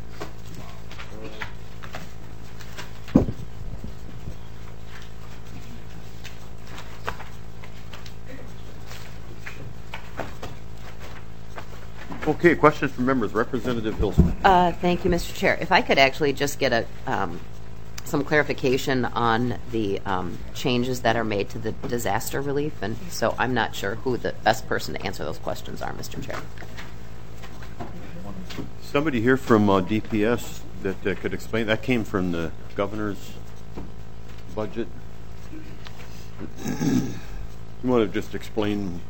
Okay, questions from members. Representative Hilstrom. Uh, Thank you, Mister Chair. If I could actually just get a, um, some clarification on the um, changes that are made to the disaster relief, and so I'm not sure who the best person to answer those questions are, Mister Chair. Somebody here from uh, D P S that uh, could explain. That came from the governor's budget. You want to just explain?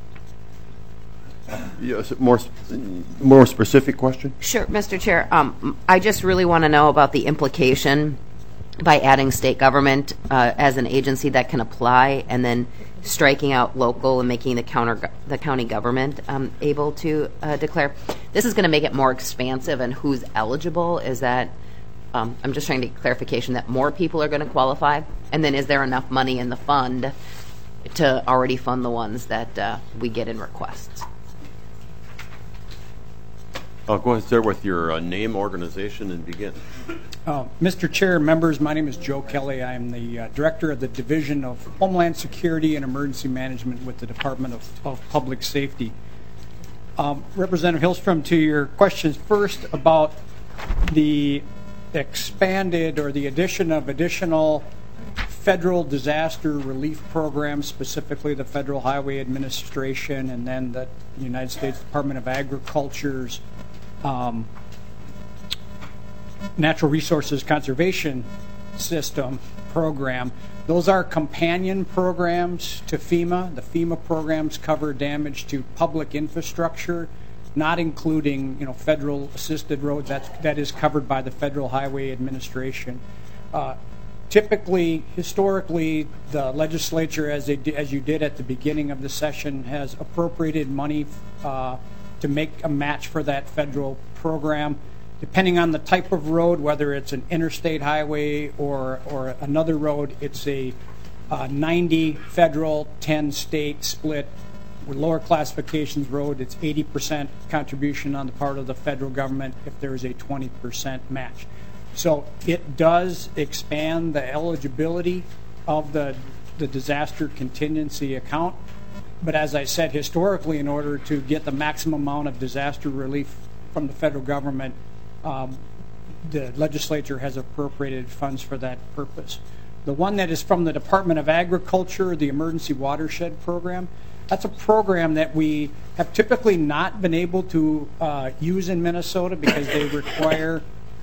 Yes, more more specific question. Sure, Mister Chair. Um, I just really want to know about the implication by adding state government uh, as an agency that can apply, and then striking out local and making the counter the county government um, able to uh, declare. This is going to make it more expansive, and who's eligible. Is that? Um, I'm just trying to get clarification that more people are going to qualify, and then is there enough money in the fund to already fund the ones that uh, we get in requests? I'll go ahead and start with your uh, name, organization, and begin. Uh, Mister Chair, members, my name is Joe Kelly. I am the uh, Director of the Division of Homeland Security and Emergency Management with the Department of, of Public Safety. Um, Representative Hilstrom, to your questions first about the expanded or the addition of additional federal disaster relief programs, specifically the Federal Highway Administration and then the United States Department of Agriculture's um, Natural Resources Conservation System program. Those are companion programs to FEMA. The FEMA programs cover damage to public infrastructure, not including, you know, federal assisted roads. That's, that is covered by the Federal Highway Administration. Uh, typically, historically, the legislature, as, they, as you did at the beginning of the session, has appropriated money uh, to make a match for that federal program. Depending on the type of road, whether it's an interstate highway or, or another road, it's a uh, ninety federal, ten state split. With lower classifications road, it's eighty percent contribution on the part of the federal government if there is a twenty percent match. So it does expand the eligibility of the, the disaster contingency account. But as I said, historically, in order to get the maximum amount of disaster relief from the federal government, um, the legislature has appropriated funds for that purpose. The one that is from the Department of Agriculture, the Emergency Watershed Program, that's a program that we have typically not been able to uh, use in Minnesota because they require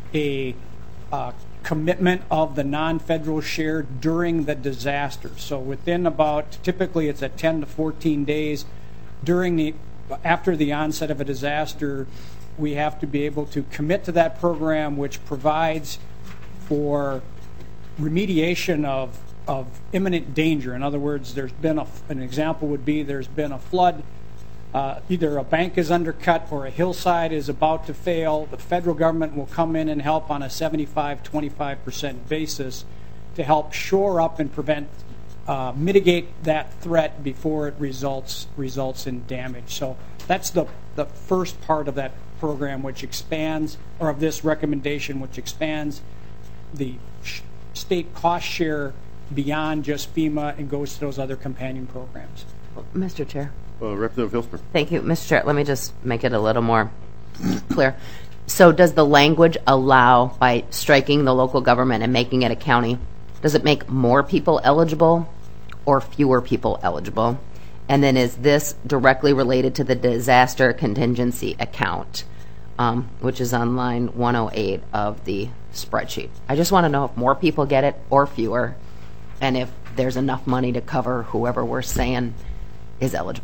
a uh, commitment of the non-federal share during the disaster. So within about, typically it's at ten to fourteen days during the, after the onset of a disaster, we have to be able to commit to that program, which provides for remediation of of imminent danger. In other words, there's been a, an example would be there's been a flood, uh, either a bank is undercut or a hillside is about to fail. The federal government will come in and help on a seventy-five twenty-five percent basis to help shore up and prevent, uh, mitigate that threat before it results results in damage. So that's the, the first part of that program, which expands, or of this recommendation, which expands the sh- state cost share beyond just FEMA and goes to those other companion programs. Mister Chair. Uh, Representative Hilstrom. Thank you, Mister Chair. Let me just make it a little more clear. So does the language allow, by striking the local government and making it a county, does it make more people eligible or fewer people eligible? And then is this directly related to the disaster contingency account, um, which is on line one oh eight of the spreadsheet? I just want to know if more people get it or fewer, and if there's enough money to cover whoever we're saying is eligible.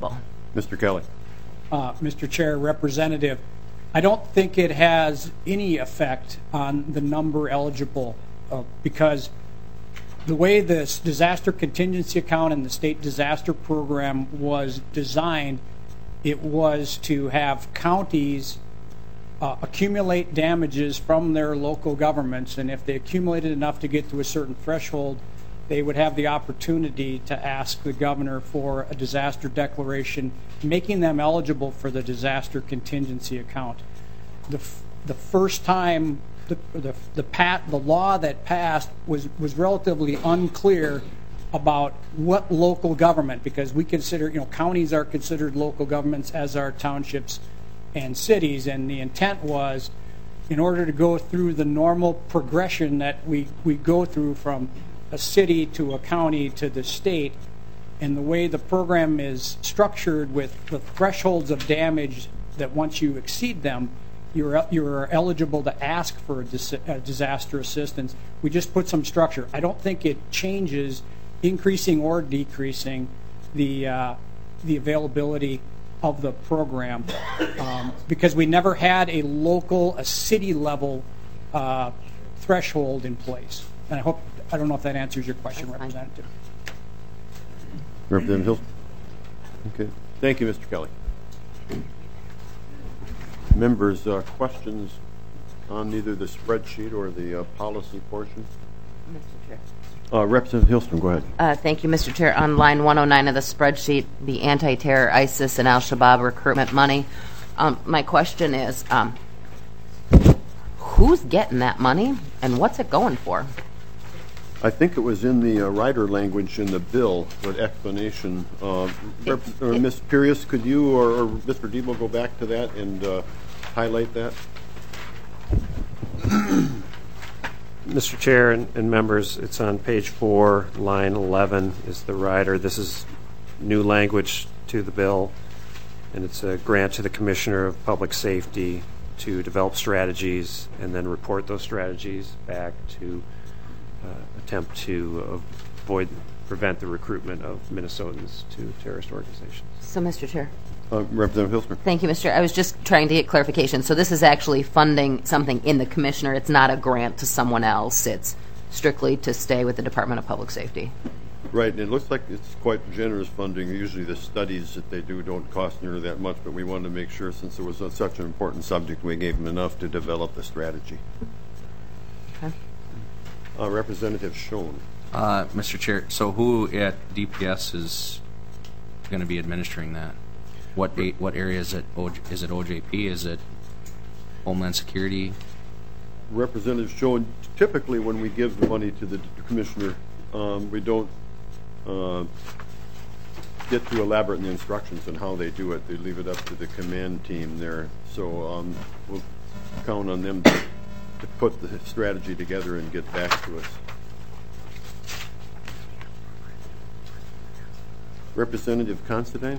Mister Kelly. Uh, Mister Chair, Representative, I don't think it has any effect on the number eligible uh, because the way this disaster contingency account and the state disaster program was designed, it was to have counties uh, accumulate damages from their local governments, and if they accumulated enough to get to a certain threshold, they would have the opportunity to ask the governor for a disaster declaration, making them eligible for the disaster contingency account. The, f- the first time the, the, the, pat, the law that passed was, was relatively unclear about what local government, because we consider, you know, counties are considered local governments, as are townships and cities, and the intent was, in order to go through the normal progression that we, we go through from a city to a county to the state, and the way the program is structured with the thresholds of damage that once you exceed them, you're you're eligible to ask for a, dis- a disaster assistance. We just put some structure. I don't think it changes, increasing or decreasing, the uh, the availability of the program um, because we never had a local, a city level uh, threshold in place. And I hope, I don't know if that answers your question, That's fine. Representative. Representative Hills. Okay. Thank you, Mister Kelly. Members, uh, questions on either the spreadsheet or the uh, policy portion? Mister Chair. Uh, Representative Hilstrom, go ahead. Uh, thank you, Mister Chair. On line one oh nine of the spreadsheet, the anti-terror, ISIS, and al-Shabaab recruitment money, um, my question is, um, who's getting that money, and what's it going for? I think it was in the uh, rider language in the bill, the explanation. Uh, Rep- It- or it- Miz Pirius, could you or, or Mister Debo go back to that and uh, highlight that? Mister Chair and, and members, it's on page four, line eleven is the rider. This is new language to the bill, and it's a grant to the Commissioner of Public Safety to develop strategies and then report those strategies back to uh, attempt to avoid, prevent the recruitment of Minnesotans to terrorist organizations. So, Mister Chair. Uh, Representative Hilstrom. Thank you, Mister Chair. I was just trying to get clarification. So this is actually funding something in the Commissioner. It's not a grant to someone else. It's strictly to stay with the Department of Public Safety. Right, and it looks like it's quite generous funding. Usually the studies that they do don't cost nearly that much, but we wanted to make sure, since it was a, such an important subject, we gave them enough to develop the strategy. Okay. Uh, Representative Schoen. Uh, Mister Chair, so who at D P S is going to be administering that? What a- what area is it? O- is it O J P? Is it Homeland Security? Representative Schoen, typically when we give the money to the d- commissioner, um, we don't uh, get too elaborate in the instructions on how they do it. They leave it up to the command team there. So um, we'll count on them to, to put the strategy together and get back to us. Representative Considine.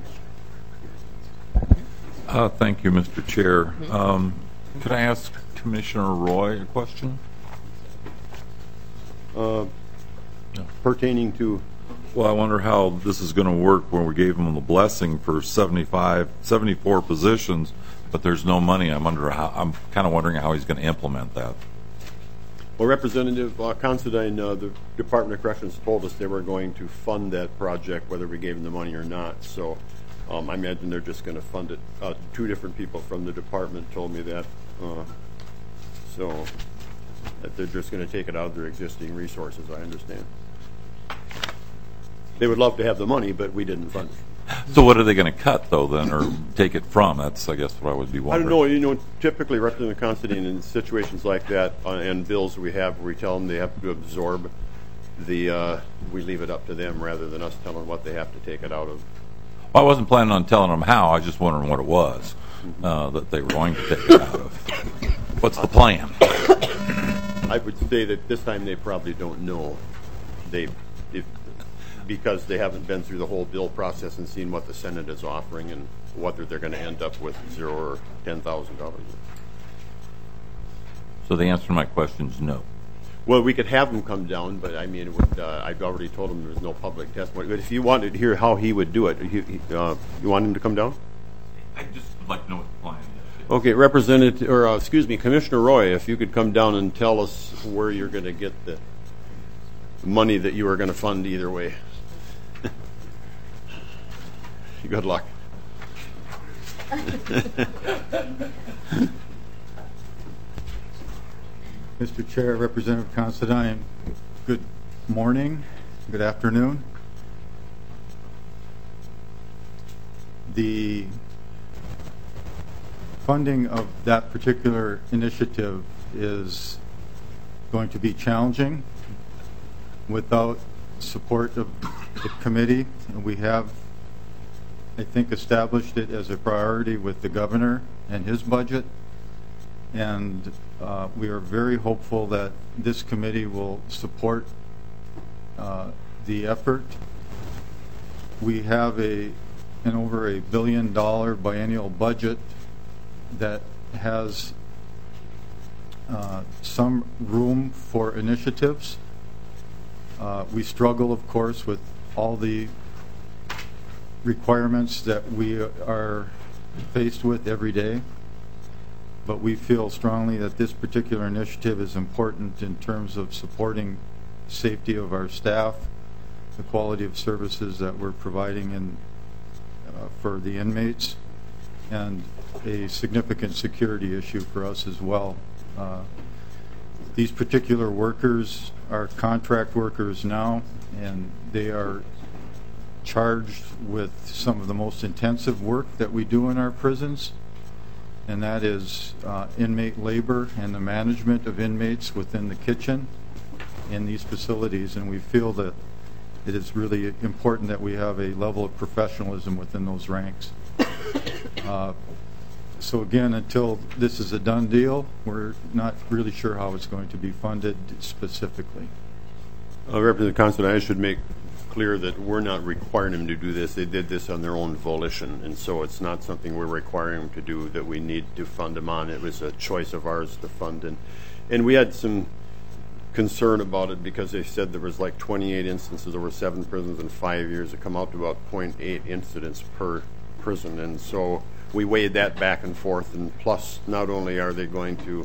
Uh, thank you, Mister Chair. Um, could I ask Commissioner Roy a question? Uh, pertaining to, Well, I wonder how this is going to work when we gave him the blessing for seventy-five, seventy-four positions, but there's no money. I'm under. How, I'm kind of wondering how he's going to implement that. well, Representative uh, Considine, uh, the Department of Corrections told us they were going to fund that project whether we gave them the money or not. So um, I imagine they're just going to fund it. Uh, two different people from the department told me that. Uh, so that they're just going to take it out of their existing resources, I understand. They would love to have the money, but we didn't fund it. So what are they going to cut, though, then, or take it from? That's, I guess, what I would be I wondering. don't know. You know, typically, Representative Considine, in situations like that, uh, and bills we have where we tell them they have to absorb the, uh, we leave it up to them rather than us telling what they have to take it out of. Well, I wasn't planning on telling them how. I was just wondering what it was uh, that they were going to take it out of. What's the plan? I would say that this time they probably don't know. They, if, because they haven't been through the whole bill process and seen what the Senate is offering and whether they're going to end up with zero or ten thousand dollars. So the answer to my question is no. Well, we could have him come down, but I mean, it would, uh, I've already told him there's no public testimony. But if you wanted to hear how he would do it, he, he, uh, you want him to come down? I just would like to know what the plan is. Okay, Representative, or uh, excuse me, Commissioner Roy, if you could come down and tell us where you're going to get the money that you are going to fund either way. Good luck. Mister Chair, Representative Considine, good morning, good afternoon. The funding of that particular initiative is going to be challenging without support of the committee. We have, I think, established it as a priority with the governor and his budget. And uh, we are very hopeful that this committee will support uh, the effort. We have a an over a billion dollar biennial budget that has uh, some room for initiatives. Uh, we struggle, of course, with all the requirements that we are faced with every day. But we feel strongly that this particular initiative is important in terms of supporting safety of our staff, the quality of services that we're providing in, uh, for the inmates, and a significant security issue for us as well. Uh, these particular workers are contract workers now, and they are charged with some of the most intensive work that we do in our prisons, and that is uh, inmate labor and the management of inmates within the kitchen in these facilities. And we feel that it is really important that we have a level of professionalism within those ranks. Uh, so again, until this is a done deal, we're not really sure how it's going to be funded specifically. Uh, Representative Considine, I should make clear that we're not requiring them to do this. They did this on their own volition, and so it's not something we're requiring them to do that we need to fund them on. It was a choice of ours to fund, and and we had some concern about it because they said there was like twenty-eight instances over seven prisons in five years. It come out to about zero point eight incidents per prison, and so we weighed that back and forth. And plus, not only are they going to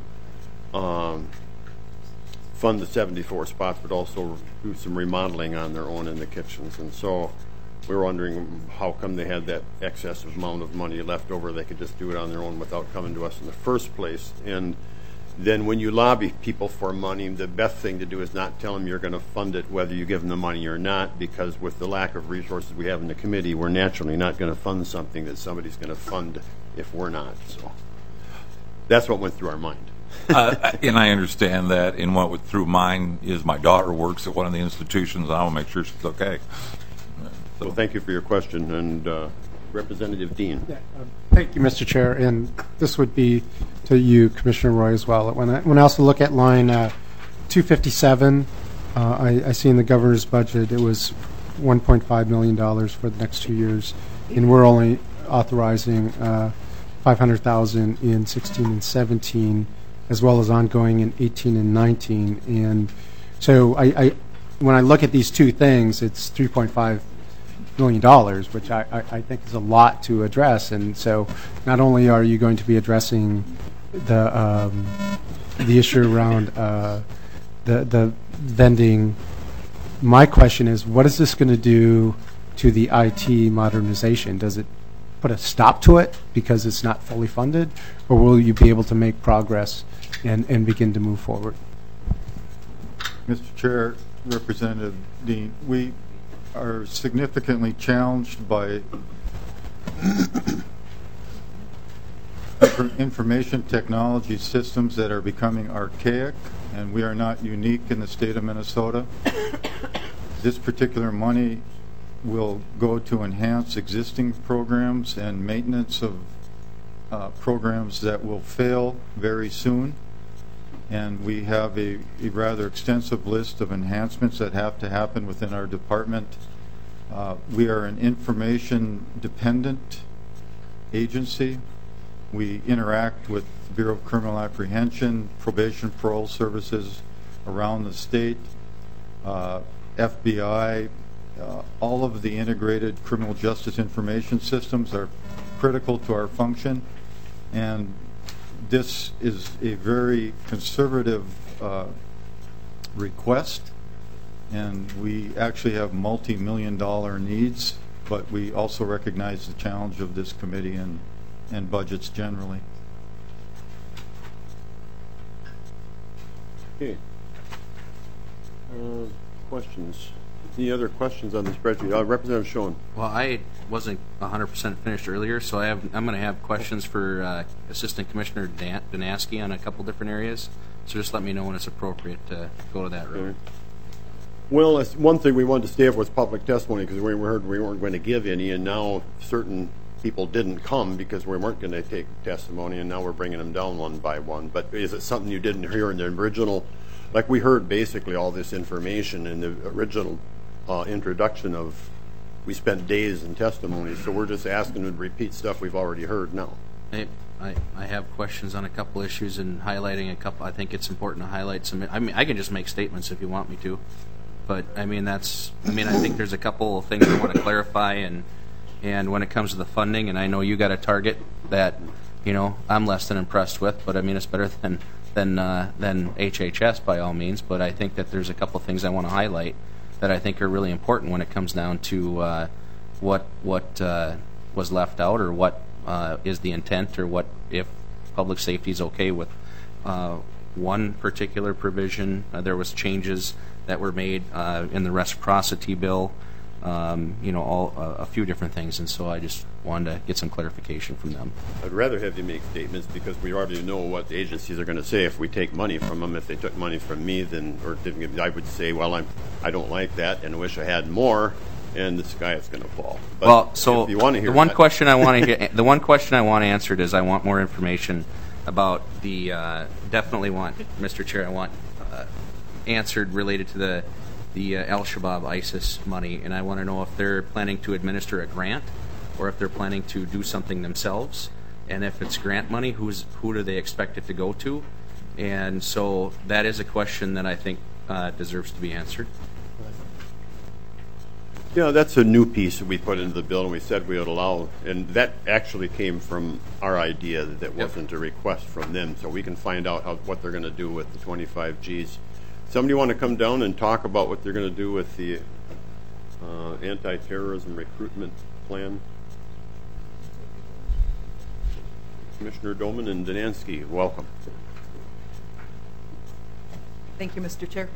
um, fund the seventy-four spots, but also do some remodeling on their own in the kitchens. And so we were wondering how come they had that excess amount of money left over. They could just do it on their own without coming to us in the first place. And then when you lobby people for money, the best thing to do is not tell them you're going to fund it whether you give them the money or not, because with the lack of resources we have in the committee, we're naturally not going to fund something that somebody's going to fund if we're not. So that's what went through our mind. uh, and I understand that. And what went through mine is my daughter works at one of the institutions, and I want to make sure she's okay. So. Well, thank you for your question. And uh, Representative Dean. Yeah, uh, thank you, Mister Chair. And this would be to you, Commissioner Roy, as well. When I, when I also look at line uh, two fifty-seven, uh, I, I see in the governor's budget it was one point five million dollars for the next two years, and we're only authorizing uh, five hundred thousand dollars in sixteen and seventeen, as well as ongoing in eighteen and nineteen. And so I, I when I look at these two things, it's three point five million dollars, which I, I, I think is a lot to address. And so not only are you going to be addressing the um, the issue around uh, the the vending, my question is, what is this going to do to the I T modernization? Does it put a stop to it because it's not fully funded, or will you be able to make progress and, and begin to move forward? Mister Chair, Representative Dean, we are significantly challenged by information technology systems that are becoming archaic, and we are not unique in the state of Minnesota. This particular money will go to enhance existing programs and maintenance of uh, programs that will fail very soon. And we have a, a rather extensive list of enhancements that have to happen within our department. Uh, we are an information-dependent agency. We interact with the Bureau of Criminal Apprehension, Probation, Parole Services, around the state, uh, F B I, uh, all of the integrated criminal justice information systems are critical to our function, and this is a very conservative uh, request, and we actually have multi-million dollar needs, but we also recognize the challenge of this committee and, and budgets generally. Okay. Uh, questions? Any other questions on the spreadsheet? Uh, Representative Schoen. Well, I wasn't one hundred percent finished earlier, so I have, I'm going to have questions for uh, Assistant Commissioner Dan- Danaski on a couple different areas. So just let me know when it's appropriate to go to that route. Okay. Well, that's one thing we wanted to stay up was public testimony because we heard we weren't going to give any, and now certain people didn't come because we weren't going to take testimony, and now we're bringing them down one by one. But is it something you didn't hear in the original? Like we heard basically all this information in the original uh, introduction of we spent days in testimony, so we're just asking to repeat stuff we've already heard now. I, I, I have questions on a couple issues and highlighting a couple. I think it's important to highlight some. I mean, I can just make statements if you want me to, but I mean that's. I mean, I think there's a couple of things I want to clarify, and and when it comes to the funding, and I know you got a target that you know I'm less than impressed with, but I mean it's better than than uh, than H H S by all means. But I think that there's a couple of things I want to highlight that I think are really important when it comes down to uh, what what uh, was left out or what. Uh, is the intent, or what if public safety is okay with uh, one particular provision? Uh, there was changes that were made uh, in the reciprocity bill, um, you know, all uh, a few different things, and so I just wanted to get some clarification from them. I'd rather have you make statements because we already know what the agencies are going to say if we take money from them. If they took money from me, then or didn't give, I would say, well, I'm I don't like that and wish I had more. And the sky is going to fall. But well, so if you want to hear the one that. question I want to the one question I want answered is I want more information about the uh, definitely want Mister Chair I want uh, answered related to the the uh, Al Shabaab ISIS money, and I want to know if they're planning to administer a grant or if they're planning to do something themselves, and if it's grant money, who's who do they expect it to go to? And so that is a question that I think uh, deserves to be answered. Yeah, that's a new piece that we put into the bill, and we said we would allow, and that actually came from our idea that it Yep. wasn't a request from them, so we can find out how, what they're going to do with the twenty-five Gs. Somebody want to come down and talk about what they're going to do with the uh, anti-terrorism recruitment plan? Commissioner Doman and Danansky, welcome. Thank you, Mister Chair.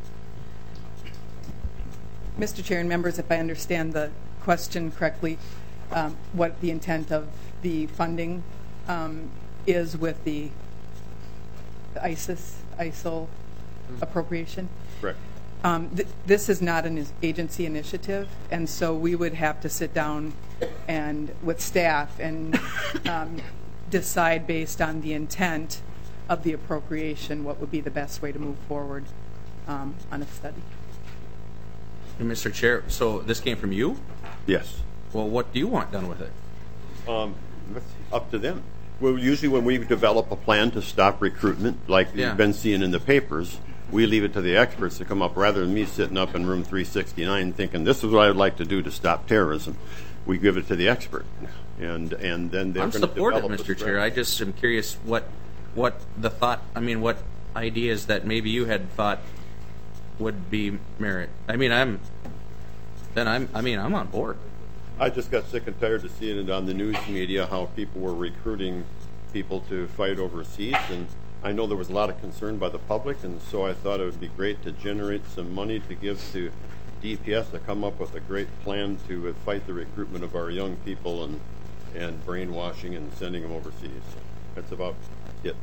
Mister Chair and members, if I understand the question correctly, um, what the intent of the funding um, is with the, the ISIS, ISIL appropriation? Correct. Um, th- this is not an agency initiative, and so we would have to sit down and with staff and um, decide based on the intent of the appropriation what would be the best way to move forward um, on a study. Mister Chair, so this came from you? Yes. Well, what do you want done with it? Um, that's up to them. Well, usually when we develop a plan to stop recruitment, like Yeah. you've been seeing in the papers, we leave it to the experts to come up rather than me sitting up in room three sixty-nine thinking this is what I'd like to do to stop terrorism. We give it to the expert, and and then they're I'm going to supportive, develop a Mister Chair. I strategy. just am curious what what the thought. I mean, what ideas that maybe you had thought would be merit. I mean, I'm then I'm. I mean, I'm on board. I just got sick and tired of seeing it on the news media how people were recruiting people to fight overseas, and I know there was a lot of concern by the public, and so I thought it would be great to generate some money to give to D P S to come up with a great plan to uh, fight the recruitment of our young people and and brainwashing and sending them overseas. That's about it.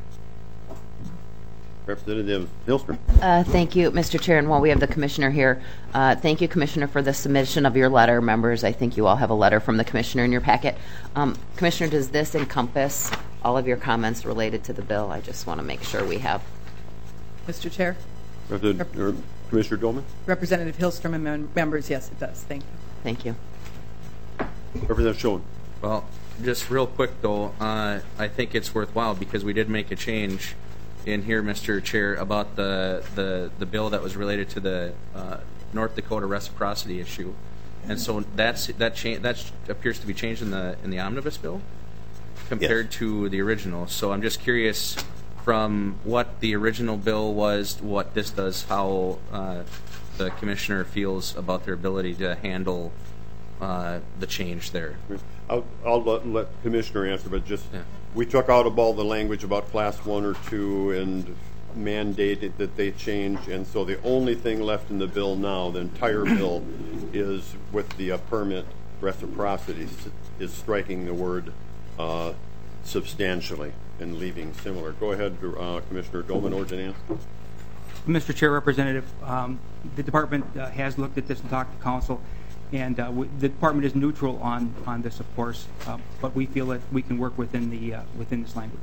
Representative Hillstrom. Uh, Thank you, Mister Chair, and while we have the Commissioner here, uh, thank you, Commissioner, for the submission of your letter. Members, I think you all have a letter from the Commissioner in your packet. Um, Commissioner, does this encompass all of your comments related to the bill? I just want to make sure we have. Mister Chair? Representative, or Commissioner Dolman. Representative Hillstrom and mem- members, yes, it does. Thank you. Thank you. Representative Schoen. Well, just real quick though, uh, I think it's worthwhile because we did make a change in here, Mister Chair, about the the, the bill that was related to the uh, North Dakota reciprocity issue, and so that's that cha- that appears to be changed in the in the omnibus bill compared Yes. to the original. So I'm just curious, from what the original bill was, what this does, how uh, the commissioner feels about their ability to handle uh, the change there. I'll, I'll let, let Commissioner answer, but just, Yeah. we took out of all the language about class one or two and mandated that they change, and so the only thing left in the bill now, the entire bill, is with the uh, permit reciprocity, s- is striking the word uh, substantially and leaving similar. Go ahead, uh, Commissioner Dolman, ordinance. Mister Chair, Representative, um, the department uh, has looked at this and talked to council, and uh, w- the department is neutral on, on this, of course, uh, but we feel that we can work within the uh, within this language.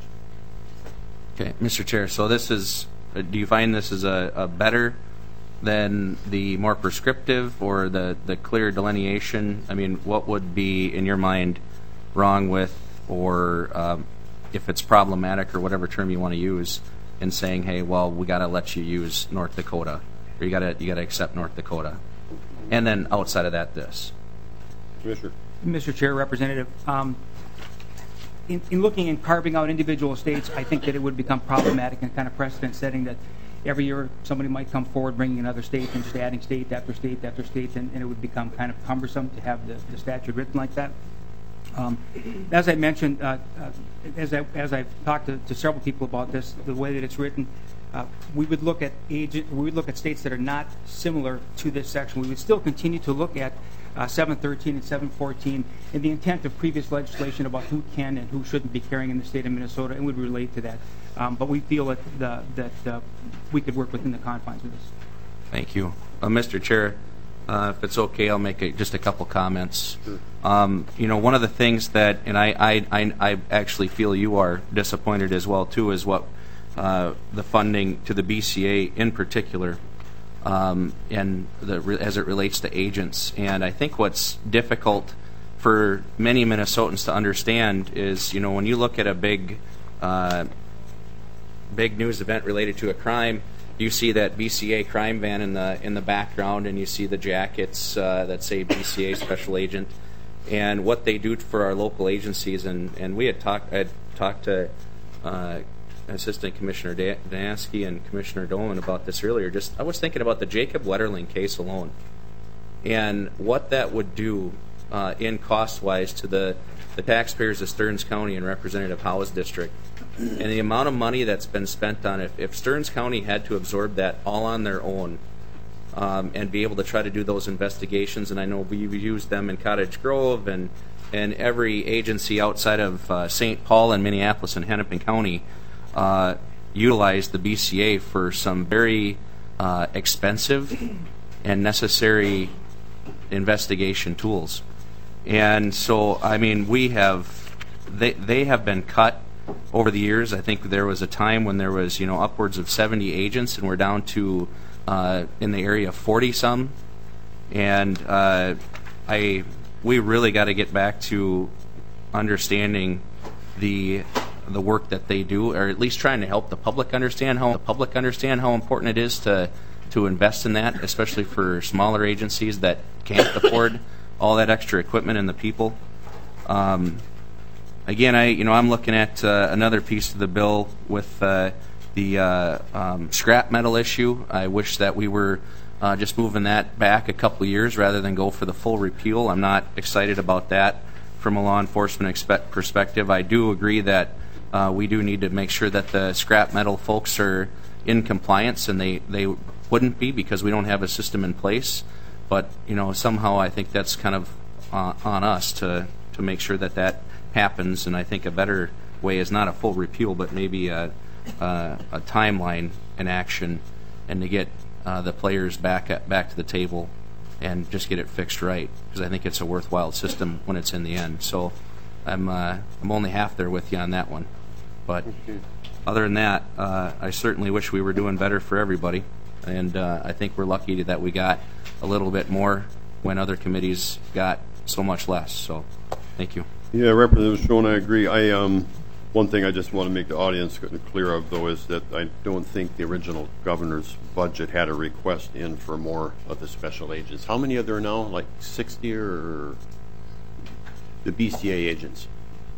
Okay, Mister Chair, so this is, uh, do you find this is a, a better than the more prescriptive or the, the clear delineation? I mean, what would be, in your mind, wrong with, or um, if it's problematic or whatever term you want to use, in saying, hey, well, we got to let you use North Dakota, or you got to you got to accept North Dakota, and then outside of that, this. Commissioner. Mister Chair, Representative, um, in, in looking and carving out individual states, I think that it would become problematic and kind of precedent setting that every year somebody might come forward bringing another state and just adding state after state after state, and, and it would become kind of cumbersome to have the, the statute written like that. Um, as I mentioned, uh, uh, as, I, as I've talked to, to several people about this, the way that it's written, uh, we would look at agent, we would look at states that are not similar to this section. We would still continue to look at uh, seven thirteen and seven fourteen and the intent of previous legislation about who can and who shouldn't be carrying in the state of Minnesota, and would relate to that. Um, but we feel that the, that uh, we could work within the confines of this. Thank you, uh, Mister Chair. Uh, if it's okay, I'll make a, just a couple comments. Sure. Um, you know, one of the things that, and I, I, I, I actually feel you are disappointed as well too, is what uh, the funding to the B C A in particular, um, and the, as it relates to agents. And I think what's difficult for many Minnesotans to understand is, you know, when you look at a big, uh, big news event related to a crime, you see that B C A crime van in the in the background, and you see the jackets uh, that say B C A Special Agent, and what they do for our local agencies. And, and we had talked I had talked to uh, Assistant Commissioner Dansky and Commissioner Dolan about this earlier. Just I was thinking about the Jacob Wetterling case alone, and what that would do uh, in cost wise to the the taxpayers of Stearns County and Representative Howe's district. And the amount of money that's been spent on it, if Stearns County had to absorb that all on their own um, and be able to try to do those investigations, and I know we've used them in Cottage Grove and, and every agency outside of uh, Saint Paul and Minneapolis and Hennepin County uh, utilized the B C A for some very uh, expensive and necessary investigation tools. And so, I mean, we have, they, they have been cut over the years. I think there was a time when there was, you know, upwards of seventy agents, and we're down to uh, in the area of forty some. And uh, I, we really got to get back to understanding the the work that they do, or at least trying to help the public understand how the public understand how important it is to to invest in that, especially for smaller agencies that can't afford all that extra equipment and the people. Um, Again, I you know I'm looking at uh, another piece of the bill with uh, the uh, um, scrap metal issue. I wish that we were uh, just moving that back a couple years rather than go for the full repeal. I'm not excited about that from a law enforcement expect perspective. I do agree that uh, we do need to make sure that the scrap metal folks are in compliance, and they, they wouldn't be because we don't have a system in place. But you know somehow I think that's kind of uh, on us to to make sure that that happens, and I think a better way is not a full repeal, but maybe a, a, a timeline in action, and to get uh, the players back at, back to the table and just get it fixed right, because I think it's a worthwhile system when it's in the end. So I'm uh, I'm only half there with you on that one, but other than that, uh, I certainly wish we were doing better for everybody, and uh, I think we're lucky that we got a little bit more when other committees got so much less. So thank you. Yeah, Representative Schoen, I agree. I um, One thing I just want to make the audience clear of, though, is that I don't think the original governor's budget had a request in for more of the special agents. How many are there now? Like sixty or the B C A agents?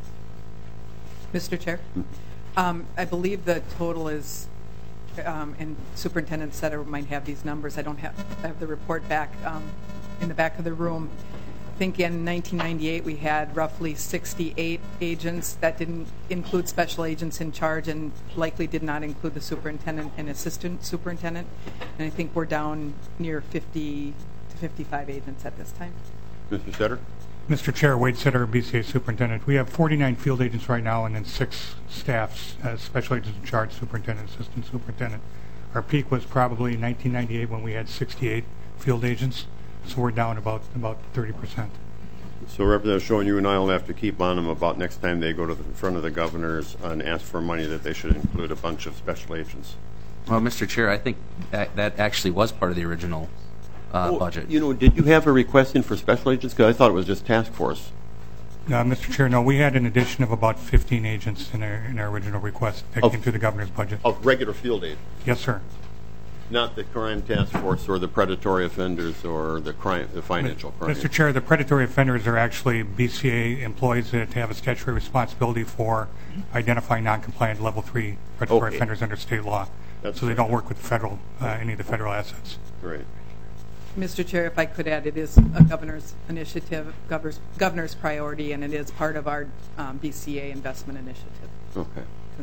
Mister Chair, um, I believe the total is, um, and Superintendent Setter might have these numbers. I don't have, I have the report back um, in the back of the room. I think in nineteen ninety-eight we had roughly sixty-eight agents. That didn't include special agents in charge and likely did not include the superintendent and assistant superintendent. And I think we're down near fifty to fifty-five agents at this time. Mister Setter? Mister Chair, Wade Setter, B C A Superintendent. We have forty-nine field agents right now and then six staffs as special agents in charge, superintendent, assistant superintendent. Our peak was probably nineteen ninety-eight when we had sixty-eight field agents. So we're down about about thirty percent. So Representative Schoen, you and I will have to keep on them about next time they go to the front of the governors and ask for money that they should include a bunch of special agents. Well, Mister Chair, I think that, that actually was part of the original uh, oh, budget. You know, did you have a request in for special agents? Because I thought it was just task force. Uh, Mister Chair, no, we had an addition of about fifteen agents in our, in our original request that of, came through the governor's budget. Of regular field aid? Yes, sir. Not the crime task force or the predatory offenders or the crime, the financial crime. Mister Chair, the predatory offenders are actually B C A employees that have a statutory responsibility for identifying non-compliant level three predatory okay. offenders under state law. That's so they right. don't work with federal, uh, any of the federal assets. Right. Mister Chair, if I could add, it is a governor's initiative, governor's, governor's priority, and it is part of our um, B C A investment initiative. Okay.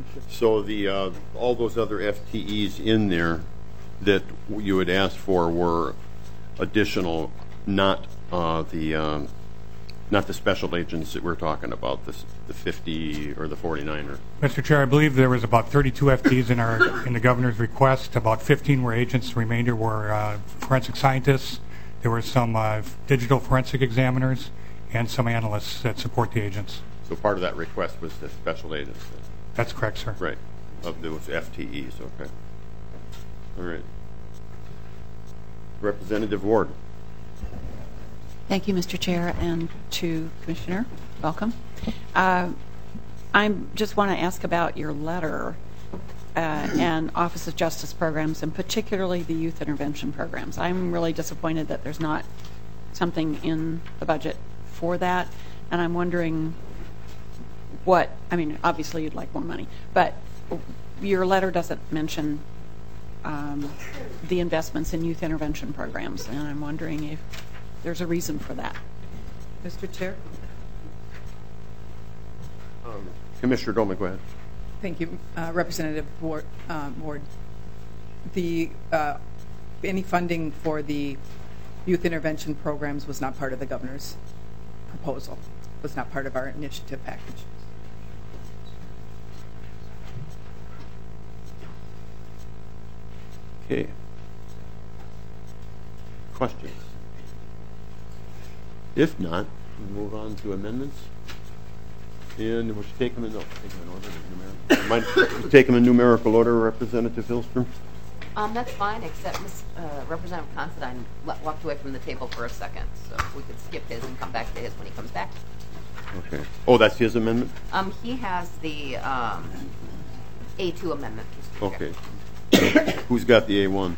So the uh, all those other F T Es in there that you had asked for were additional, not uh, the um, not the special agents that we're talking about, the, the fifty or the forty-nine. Or Mister Chair, I believe there was about thirty-two F Ts in our in the governor's request. About fifteen were agents. The remainder were uh, forensic scientists. There were some uh, digital forensic examiners and some analysts that support the agents. So part of that request was the special agents. That's correct, sir. Right, of those F T Es. Okay. All right. Representative Ward. Thank you, Mister Chair, and to Commissioner. Welcome. Uh, I just want to ask about your letter uh, and Office of Justice programs, and particularly the youth intervention programs. I'm really disappointed that there's not something in the budget for that, and I'm wondering what, I mean, obviously you'd like more money, but your letter doesn't mention um, the investments in youth intervention programs, and I'm wondering if there's a reason for that. Mister Chair? Um, Commissioner Dolman, go ahead. Thank you, uh, Representative Ward. Uh, Ward. The uh, any funding for the youth intervention programs was not part of the governor's proposal. Was not part of our initiative package. Okay. Questions? If not, we'll move on to amendments. And we'll take them in, no, take them in order. Numerical. Might take them in numerical order, Representative Hillstrom? Um, that's fine, except Miz Uh, Representative Considine le- walked away from the table for a second, so we could skip his and come back to his when he comes back. Okay. Oh, that's his amendment? Um, he has the um, A two amendment. Mister Chair. Okay. Who's got the A one?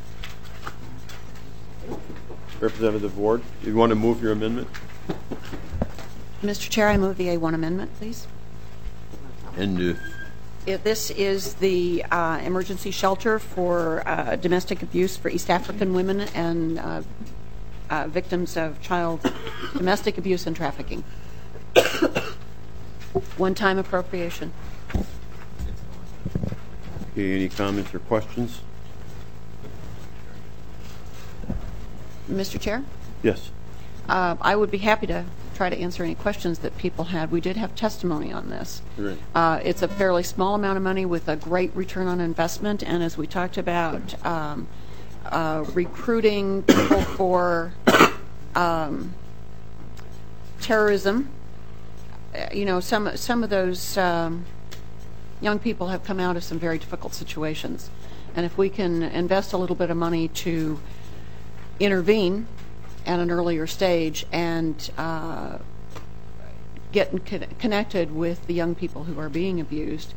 Representative Ward, you want to move your amendment? Mister Chair, I move the A one amendment, please. And uh, If this is the uh, emergency shelter for uh, domestic abuse for East African women and uh, uh, victims of child domestic abuse and trafficking. One-time appropriation. okay, any comments or questions? Mister Chair? Yes. Uh, I would be happy to try to answer any questions that people had. We did have testimony on this. Right. Uh, it's a fairly small amount of money with a great return on investment, and as we talked about, um, uh, recruiting people for um, terrorism. Uh, you know, some some of those um, young people have come out of some very difficult situations, and if we can invest a little bit of money to intervene at an earlier stage and uh, get con- connected with the young people who are being abused.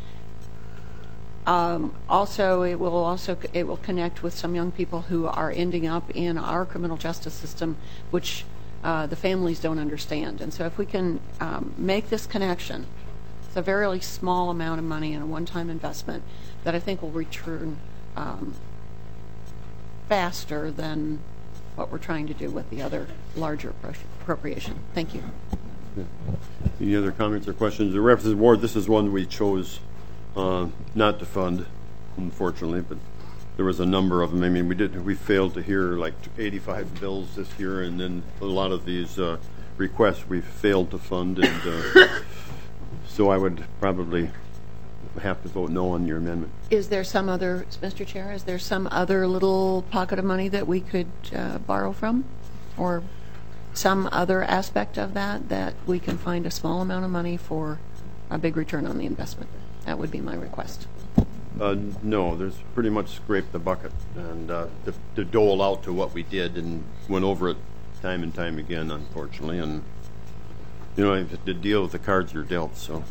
Um, also, it will also it will connect with some young people who are ending up in our criminal justice system, which uh, the families don't understand. And so, if we can um, make this connection, it's a very small amount of money and a one-time investment that I think will return um, faster than what we're trying to do with the other larger appropriation. Thank you. Any other comments or questions? The Representative Ward, this is one we chose uh, not to fund, unfortunately, but there was a number of them. I mean, we did we failed to hear like eighty-five bills this year, and then a lot of these uh, requests we failed to fund, and uh, so I would probably have to vote no on your amendment. Is there some other, Mister Chair, is there some other little pocket of money that we could uh, borrow from, or some other aspect of that that we can find a small amount of money for a big return on the investment? That would be my request. Uh, no, there's pretty much scraped the bucket, and uh, to, to dole out to what we did and went over it time and time again, unfortunately, and you know, I have to deal with the cards you're dealt, so.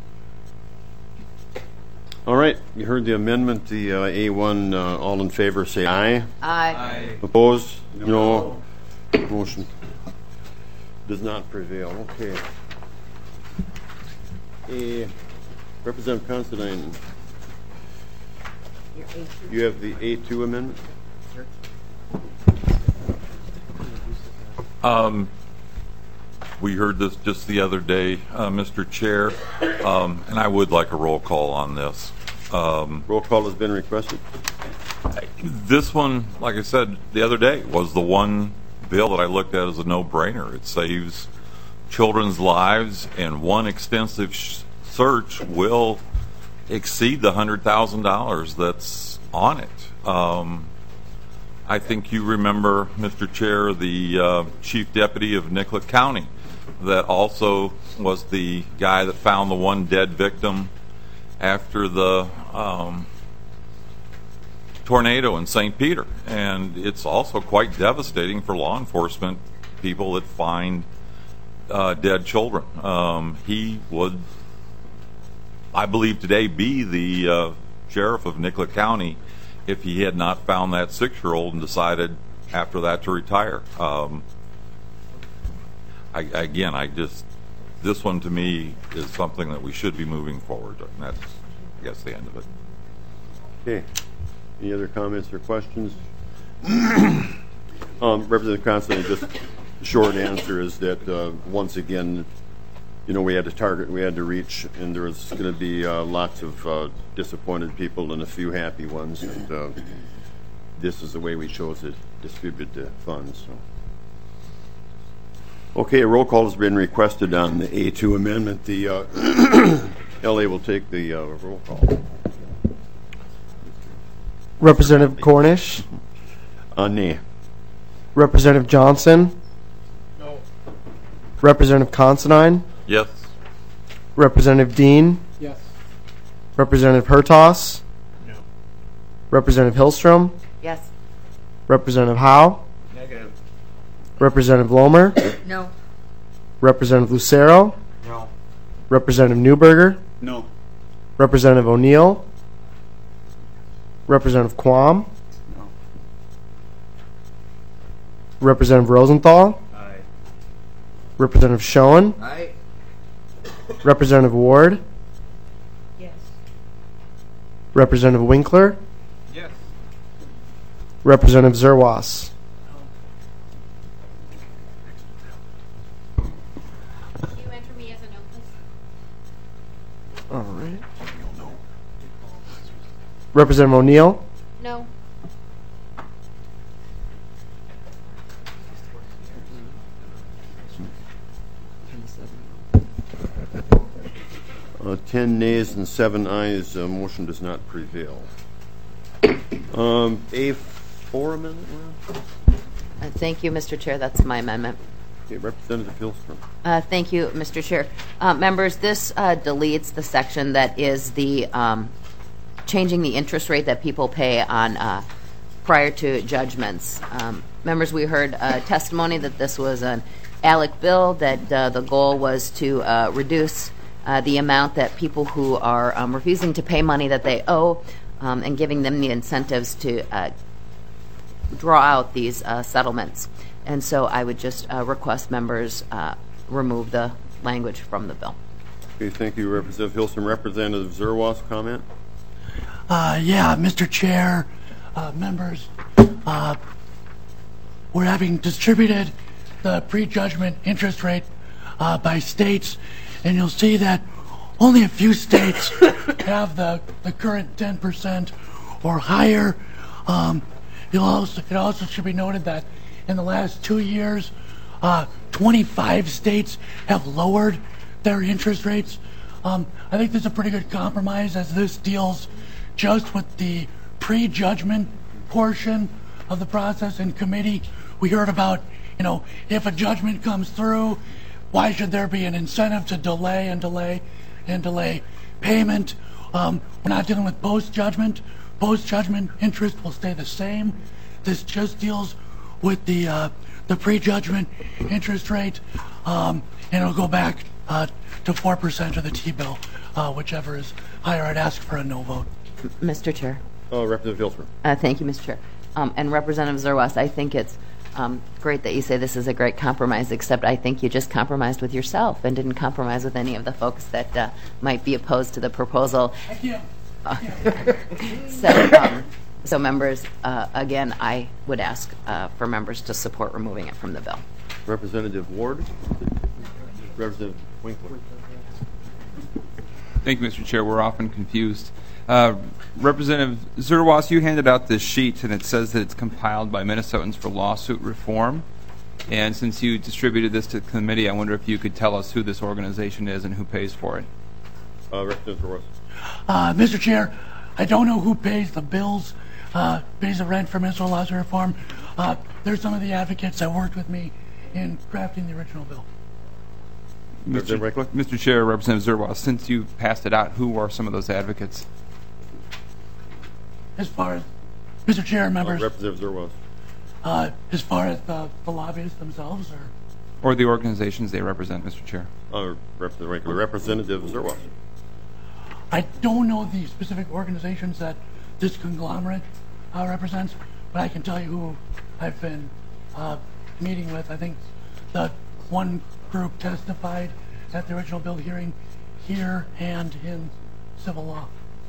All right, you heard the amendment, the uh, A one, uh, all in favor say aye. Aye. Aye. Opposed? No. no. Motion does not prevail. Okay. A, Representative Considine, you have the A two amendment? Um, we heard this just the other day, uh, Mister Chair, um, and I would like a roll call on this. Um, roll call has been requested. This one, like I said the other day, was the one bill that I looked at as a no-brainer. It saves children's lives, and one extensive sh- search will exceed the one hundred thousand dollars that's on it. Um, I think you remember, Mister Chair, the uh, chief deputy of Nicollet County that also was the guy that found the one dead victim after the um, tornado in Saint Peter. And it's also quite devastating for law enforcement people that find uh, dead children. Um, he would, I believe today, be the uh, sheriff of Nicollet County if he had not found that six-year-old and decided after that to retire. Um, I, again, I just, this one to me is something that we should be moving forward, and that's, I guess, the end of it. Okay. Any other comments or questions? um, Representative Constantine, just the short answer is that uh, once again, you know, we had a target we had to reach, and there was going to be uh, lots of uh, disappointed people and a few happy ones, and uh, this is the way we chose to distribute the funds. So. Okay, a roll call has been requested on the A two amendment. The uh, L A will take the uh, roll call. Representative Cornish? Uh, nay. Representative Johnson? No. Representative Considine? Yes. Representative Dean? Yes. Representative Hertas? No. Representative Hillstrom? Yes. Representative Howe? Negative. Representative Lomer? No. Representative Lucero? No. Representative Newberger? No. Representative O'Neill? Representative Quam? No. Representative Rosenthal? Aye. Representative Schoen? Aye. Representative Ward? Yes. Representative Winkler? Yes. Representative Zerwas? Can you enter me as a no, please? All right. Representative O'Neill? No. Uh, ten nays and seven ayes. Uh, motion does not prevail. Um, A four amendment. Uh, thank you, Mister Chair. That's my amendment. Okay, Representative Hillstrom. Uh, thank you, Mister Chair. Uh, members, this uh, deletes the section that is the um, changing the interest rate that people pay on uh, prior to judgments. Um, members, we heard uh, testimony that this was an ALEC bill that uh, the goal was to uh, reduce uh, the amount that people who are um, refusing to pay money that they owe um, and giving them the incentives to uh, draw out these uh, settlements. And so I would just uh, request members uh, remove the language from the bill. Okay, thank you, Representative Hilstrom. Representative Zerwas, comment? Uh, yeah, Mister Chair, uh, members, uh, we're having distributed the prejudgment interest rate uh, by states, and you'll see that only a few states have the, the current ten percent or higher. Um, you'll also, it also should be noted that in the last two years, uh, twenty-five states have lowered their interest rates. Um, I think this is a pretty good compromise, as this deals just with the prejudgment portion of the process. In committee, we heard about, you know, if a judgment comes through, why should there be an incentive to delay and delay and delay payment? Um, we're not dealing with post-judgment. Post-judgment interest will stay the same. This just deals with the uh, the prejudgment interest rate, um, and it'll go back uh, to four percent of the T-bill, uh, whichever is higher. I'd ask for a no vote. Mister Chair. Oh, Representative Hilstrom. Uh, thank you, Mister Chair. Um, and Representative Zerwas, I think it's um, great that you say this is a great compromise, except I think you just compromised with yourself and didn't compromise with any of the folks that uh, might be opposed to the proposal. Yeah. Uh, so, um, so members, uh, again, I would ask uh, for members to support removing it from the bill. Representative Ward. Representative Winkler. Thank you, Mister Chair. We're often confused. Uh, Representative Zerwas, you handed out this sheet, and it says that it's compiled by Minnesotans for Lawsuit Reform. And since you distributed this to the committee, I wonder if you could tell us who this organization is and who pays for it. Uh, Representative Zerwas. Uh, Mister Chair, I don't know who pays the bills, uh, pays the rent for Minnesota Lawsuit Reform. Uh, there's some of the advocates that worked with me in crafting the original bill. Mister Mister Chair, Representative Zerwas, since you passed it out, who are some of those advocates? As far as, Mister Chair and members, uh, Representative Zerwas. Uh, as far as the, the lobbyists themselves, or or the organizations they represent, Mister Chair. Uh, Representative Winkler. Representative Zerwas. I don't know the specific organizations that this conglomerate uh, represents, but I can tell you who I've been uh, meeting with. I think the one group testified at the original bill hearing here and in civil law.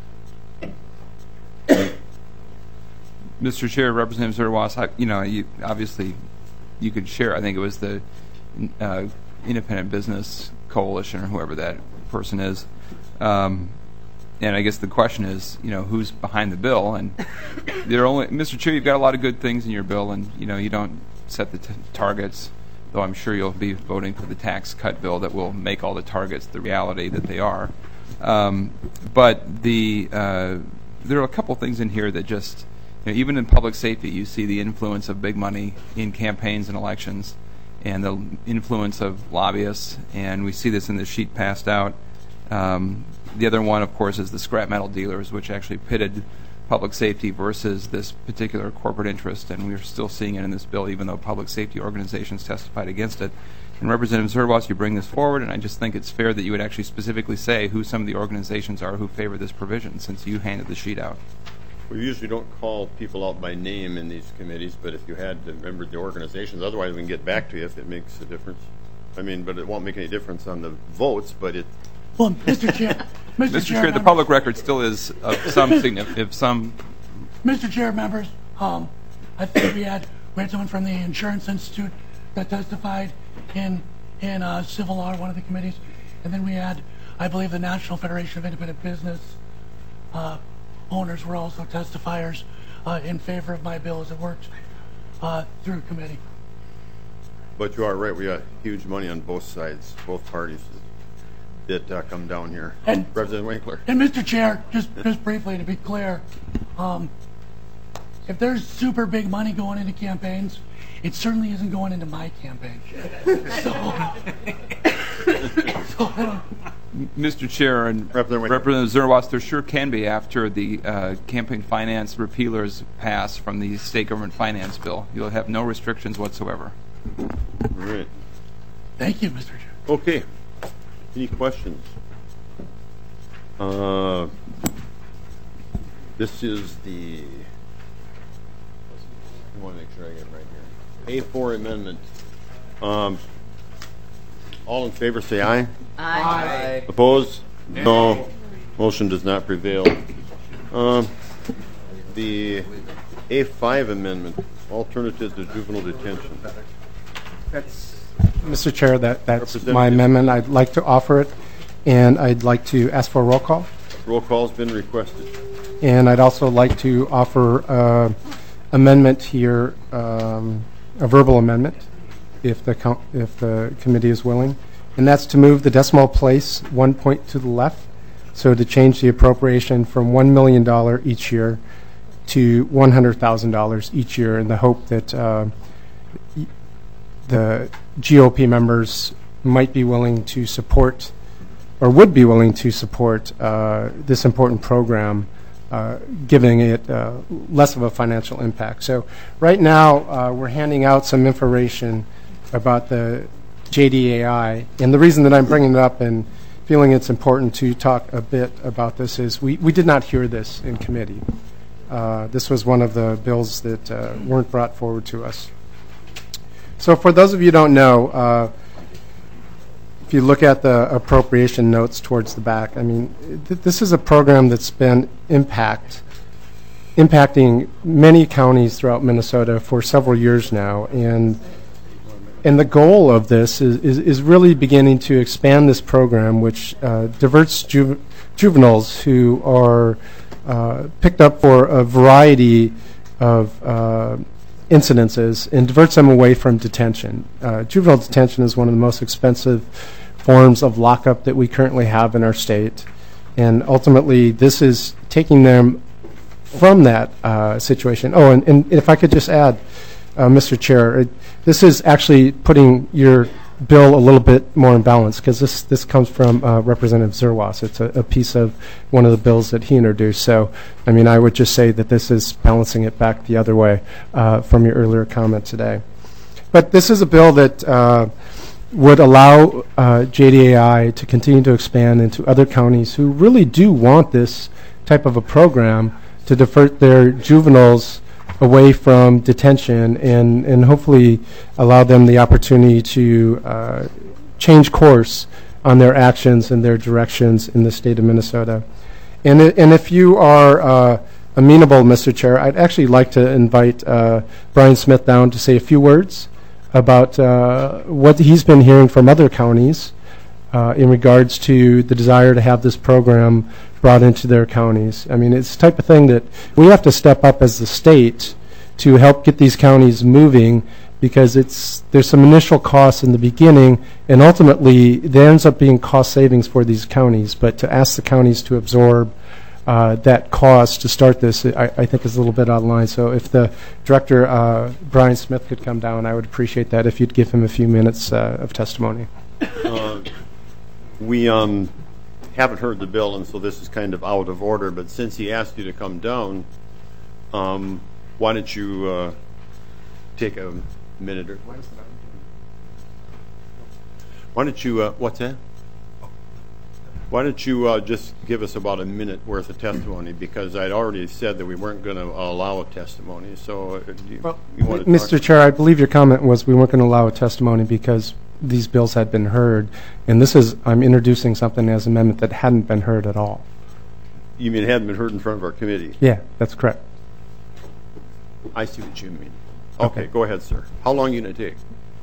Mister Chair, Representative Zerwas, I, you know, you, obviously you could share. I think it was the uh, Independent Business Coalition or whoever that person is. Um, and I guess the question is, you know, who's behind the bill? And there are only, Mister Chair, you've got a lot of good things in your bill, and you know, you don't set the t- targets. Though I'm sure you'll be voting for the tax cut bill that will make all the targets the reality that they are. Um, but the uh, there are a couple things in here that just, you know, even in public safety, you see the influence of big money in campaigns and elections, and the influence of lobbyists, and we see this in the sheet passed out. Um, the other one, of course, is the scrap metal dealers, which actually pitted public safety versus this particular corporate interest, and we're still seeing it in this bill, even though public safety organizations testified against it. And Representative Zerwas, you bring this forward, and I just think it's fair that you would actually specifically say who some of the organizations are who favor this provision, since you handed the sheet out. We usually don't call people out by name in these committees, but if you had to remember the organizations, otherwise we can get back to you if it makes a difference. I mean, but it won't make any difference on the votes, but it... Well, Mister Chair... Mister Mister Chair, Chair, the public record still is of some significance, if some... Mister Chair, members, um, I think we had we had someone from the Insurance Institute that testified in in uh, civil law, one of the committees, and then we had, I believe, the National Federation of Independent Business uh, owners were also testifiers uh, in favor of my bill as it worked uh, through committee. But you are right. We got huge money on both sides, both parties that uh, come down here. And Representative Winkler. And Mister Chair, just just briefly to be clear, um, if there's super big money going into campaigns, it certainly isn't going into my campaign. so, so I don't. Mister Chair and Representative, Representative Zerwas, there sure can be after the uh, campaign finance repealers pass from the state government finance bill. You'll have no restrictions whatsoever. All right. Thank you, Mister Chair. Okay. Any questions? Uh, this is the, I want to make sure I get it right here. A four amendment. Um, all in favor say aye. Aye. Opposed? No. Motion does not prevail. Um, the A five amendment, alternatives to juvenile detention. That's, Mister Chair, that, that's Representative. my amendment. I'd like to offer it, and I'd like to ask for a roll call. Roll call's been requested. And I'd also like to offer uh, amendment here, um, a verbal amendment, if the com- if the committee is willing, and that's to move the decimal place one point to the left, so to change the appropriation from one million dollars each year to one hundred thousand dollars each year, in the hope that uh, the G O P members might be willing to support, or would be willing to support uh, this important program, uh, giving it uh, less of a financial impact. So right now uh, we're handing out some information about the J D A I, and the reason that I'm bringing it up and feeling it's important to talk a bit about this is we, we did not hear this in committee. Uh, this was one of the bills that uh, weren't brought forward to us. So for those of you who don't know, uh, if you look at the appropriation notes towards the back, I mean, th- this is a program that's been impact, impacting many counties throughout Minnesota for several years now, and and the goal of this is, is, is really beginning to expand this program, which uh, diverts ju- juveniles who are uh, picked up for a variety of uh, incidences and diverts them away from detention. Uh, juvenile detention is one of the most expensive forms of lockup that we currently have in our state, and ultimately this is taking them from that uh, situation. Oh, and, and if I could just add, uh, Mister Chair, it, this is actually putting your bill a little bit more in balance, because this this comes from uh, Representative Zerwas. It's a, a piece of one of the bills that he introduced. So, I mean, I would just say that this is balancing it back the other way uh, from your earlier comment today. But this is a bill that uh, would allow uh, J D A I to continue to expand into other counties who really do want this type of a program to divert their juveniles away from detention and, and hopefully allow them the opportunity to uh, change course on their actions and their directions in the state of Minnesota. And, it, and if you are uh, amenable, Mister Chair, I'd actually like to invite uh, Brian Smith down to say a few words about uh, what he's been hearing from other counties uh, in regards to the desire to have this program brought into their counties. I mean, it's the type of thing that we have to step up as the state to help get these counties moving, because it's there's some initial costs in the beginning, and ultimately there ends up being cost savings for these counties. But to ask the counties to absorb uh, that cost to start this, I, I think is a little bit out of line. So if the director, uh, Brian Smith, could come down, I would appreciate that if you'd give him a few minutes uh, of testimony. Uh, we um, haven't heard the bill, and so this is kind of out of order. But since he asked you to come down, um, why don't you uh, take a minute or why don't you uh, what's that? Why don't you uh, just give us about a minute worth of testimony, because I'd already said that we weren't going to allow a testimony. So, uh, you, well, you want to Mister Chair, I believe your comment was we weren't going to allow a testimony because these bills had been heard, and this is I'm introducing something as an amendment that hadn't been heard at all. You mean it hadn't been heard in front of our committee? Yeah, that's correct. I see what you mean. Okay, okay. Go ahead, sir. How long are you going to take?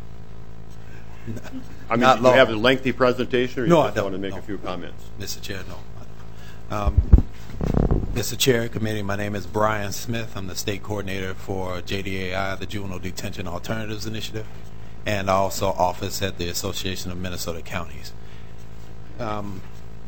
I mean, Not do long. you have a lengthy presentation, or you no, just I want to make no. a few comments? Mister Chair, no. Um, Mister Chair, committee, my name is Brian Smith. I'm the state coordinator for J D A I, the Juvenile Detention Alternatives Initiative, and I also office at the Association of Minnesota Counties. Um,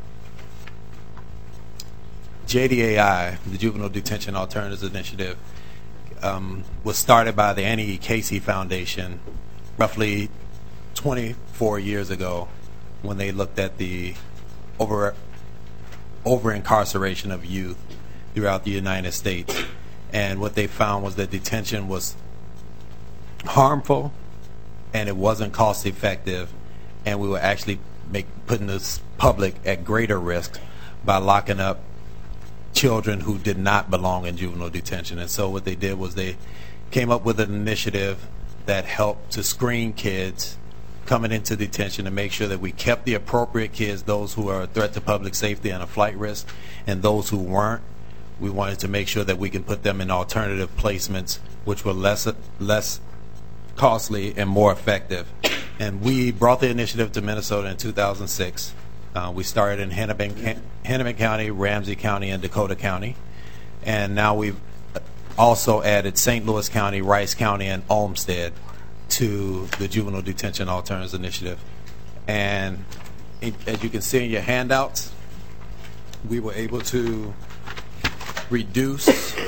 J D A I, the Juvenile Detention Alternatives Initiative, um, was started by the Annie E. Casey Foundation roughly twenty-four years ago, when they looked at the over over incarceration of youth throughout the United States, and what they found was that detention was harmful and it wasn't cost effective, and we were actually make, putting the public at greater risk by locking up children who did not belong in juvenile detention. And so what they did was they came up with an initiative that helped to screen kids coming into detention and make sure that we kept the appropriate kids, those who are a threat to public safety and a flight risk, and those who weren't. We wanted to make sure that we can put them in alternative placements, which were less less costly and more effective. And we brought the initiative to Minnesota in two thousand six. Uh, we started in Hennepin, Hennepin County, Ramsey County, and Dakota County. And now we've also added Saint Louis County, Rice County, and Olmsted to the Juvenile Detention Alternatives Initiative. And it, as you can see in your handouts, we were able to reduce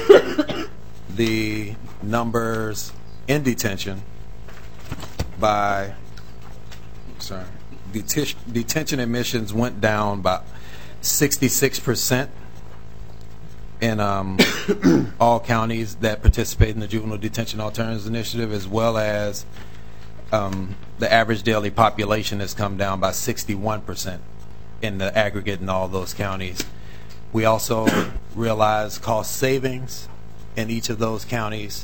the numbers in detention by, sorry, deti- detention admissions went down by sixty-six percent in um, all counties that participate in the Juvenile Detention Alternatives Initiative, as well as um, the average daily population has come down by sixty-one percent in the aggregate in all those counties. We also realized cost savings in each of those counties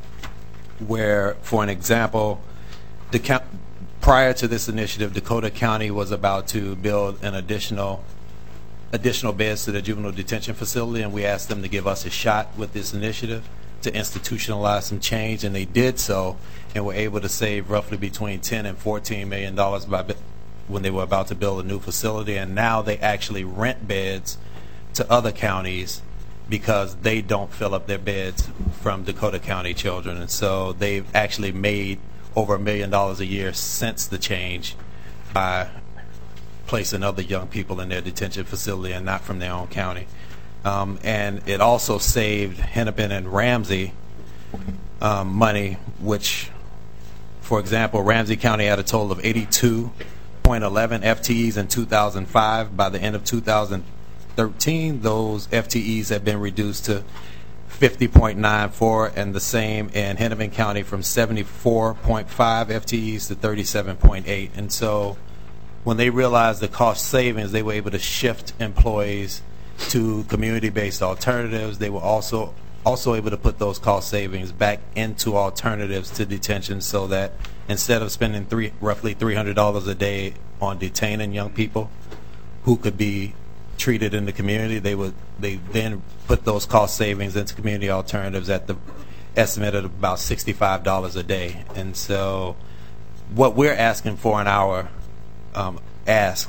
where, for an example, the count, prior to this initiative, Dakota County was about to build an additional additional beds to the juvenile detention facility, and we asked them to give us a shot with this initiative to institutionalize some change, and they did so, and were able to save roughly between ten and fourteen million dollars by when they were about to build a new facility. And now they actually rent beds to other counties because they don't fill up their beds from Dakota County children. And so they've actually made over a million dollars a year since the change by placing other young people in their detention facility and not from their own county. Um, and it also saved Hennepin and Ramsey um, money, which, for example, Ramsey County had a total of eighty-two point one one F T Es in two thousand five. By the end of two thousand thirteen, those F T Es have been reduced to fifty point nine four, and the same in Hennepin County from seventy-four point five F T Es to thirty-seven point eight. And so when they realized the cost savings, they were able to shift employees to community-based alternatives. They were also also able to put those cost savings back into alternatives to detention, so that instead of spending three, roughly three hundred dollars a day on detaining young people who could be treated in the community, they would they then put those cost savings into community alternatives at the estimate of about sixty-five dollars a day. And so what we're asking for in our um, ask,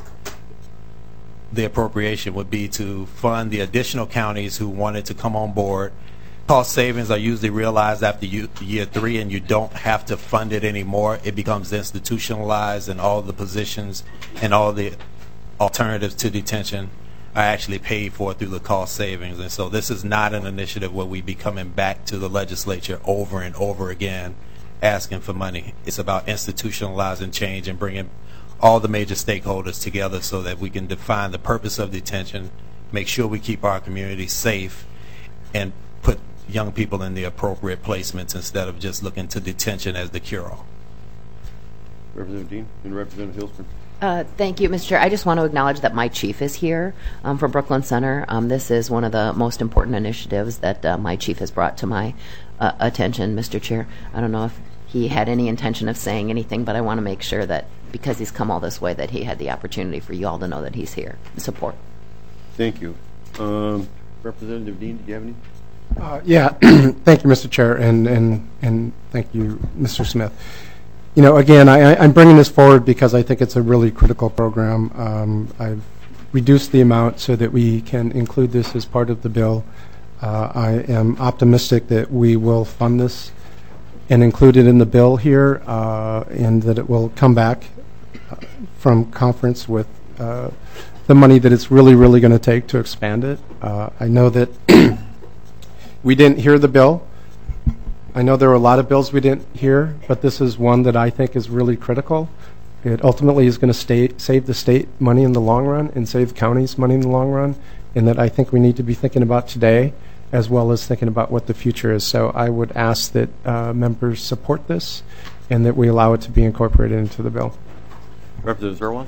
the appropriation, would be to fund the additional counties who wanted to come on board. Cost savings are usually realized after you, year three, and you don't have to fund it anymore. It becomes institutionalized, and all the positions and all the alternatives to detention are actually paid for through the cost savings. And so this is not an initiative where we be coming back to the legislature over and over again asking for money. It's about institutionalizing change and bringing all the major stakeholders together so that we can define the purpose of detention, make sure we keep our community safe, and put young people in the appropriate placements instead of just looking to detention as the cure-all. Representative Dean and Representative Hilsman. Uh, thank you, Mister Chair. I just want to acknowledge that my chief is here um, from Brooklyn Center. Um, this is one of the most important initiatives that uh, my chief has brought to my uh, attention, Mister Chair. I don't know if he had any intention of saying anything, but I want to make sure that because he's come all this way, that he had the opportunity for you all to know that he's here. Support. Thank you. Um, Representative Dean, do you have any? Uh, yeah, thank you, Mister Chair, and, and, and thank you, Mister Smith. You know, again, I, I'm bringing this forward because I think it's a really critical program. Um, I've reduced the amount so that we can include this as part of the bill. Uh, I am optimistic that we will fund this and include it in the bill here, uh, and that it will come back uh, from conference with uh, the money that it's really, really going to take to expand it. Uh, I know that we didn't hear the bill. I know there were a lot of bills we didn't hear, but this is one that I think is really critical. It ultimately is going to save the state money in the long run and save counties money in the long run, and that I think we need to be thinking about today as well as thinking about what the future is. So I would ask that uh, members support this and that we allow it to be incorporated into the bill. Representative Zerwas?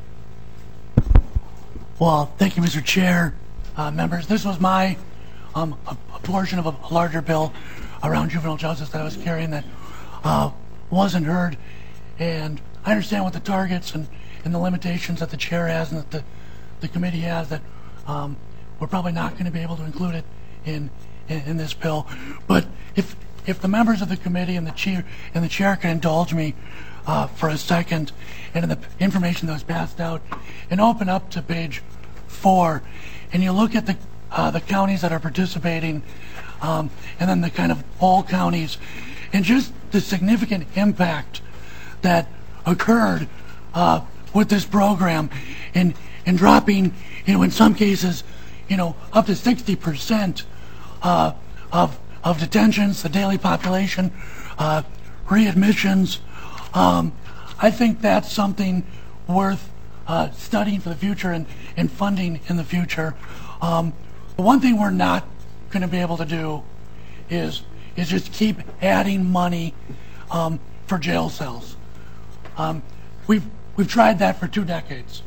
Well, thank you, Mister Chair. Uh, members, this was my um, a, a portion of a larger bill around juvenile justice that I was carrying that uh, wasn't heard. And I understand what the targets and, and the limitations that the chair has and that the, the committee has, that um, we're probably not going to be able to include it in, in, in this bill. But if if the members of the committee and the chair and the chair can indulge me uh, for a second, and in the information that was passed out, and open up to page four, and you look at the uh, the counties that are participating, um, and then the kind of all counties, and just the significant impact that occurred uh, with this program, and and dropping, you know, in some cases, you know, up to sixty percent uh, of of detentions, the daily population, uh, readmissions. Um, I think that's something worth uh, studying for the future and, and funding in the future. Um, one thing we're not going to be able to do is is just keep adding money um, for jail cells. Um, we've we've tried that for two decades.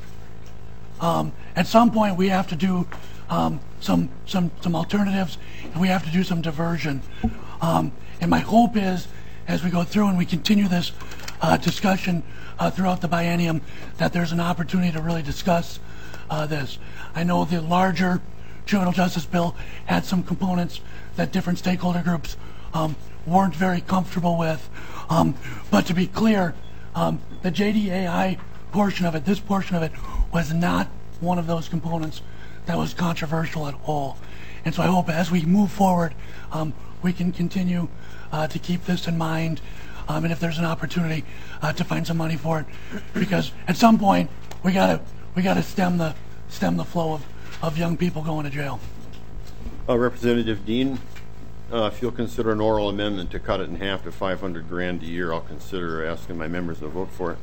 Um, at some point, we have to do um, some some some alternatives, and we have to do some diversion. Um, and my hope is, as we go through and we continue this uh, discussion uh, throughout the biennium, that there's an opportunity to really discuss uh, this. I know the larger juvenile justice bill had some components that different stakeholder groups um, weren't very comfortable with. Um, but to be clear, um, the J D A I portion of it, this portion of it, was not one of those components that was controversial at all. And so I hope as we move forward, um, we can continue uh, to keep this in mind, um, and if there's an opportunity uh, to find some money for it, because at some point we gotta we gotta stem the stem the flow of, of young people going to jail. Uh, Representative Dean, uh, if you'll consider an oral amendment to cut it in half to five hundred grand a year, I'll consider asking my members to vote for it.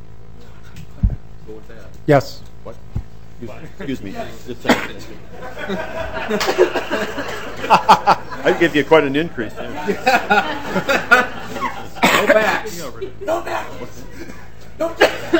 Go with that. Yes. What? Excuse me. It's, uh, I'd give you quite an increase. Yeah. No backs. No backs. No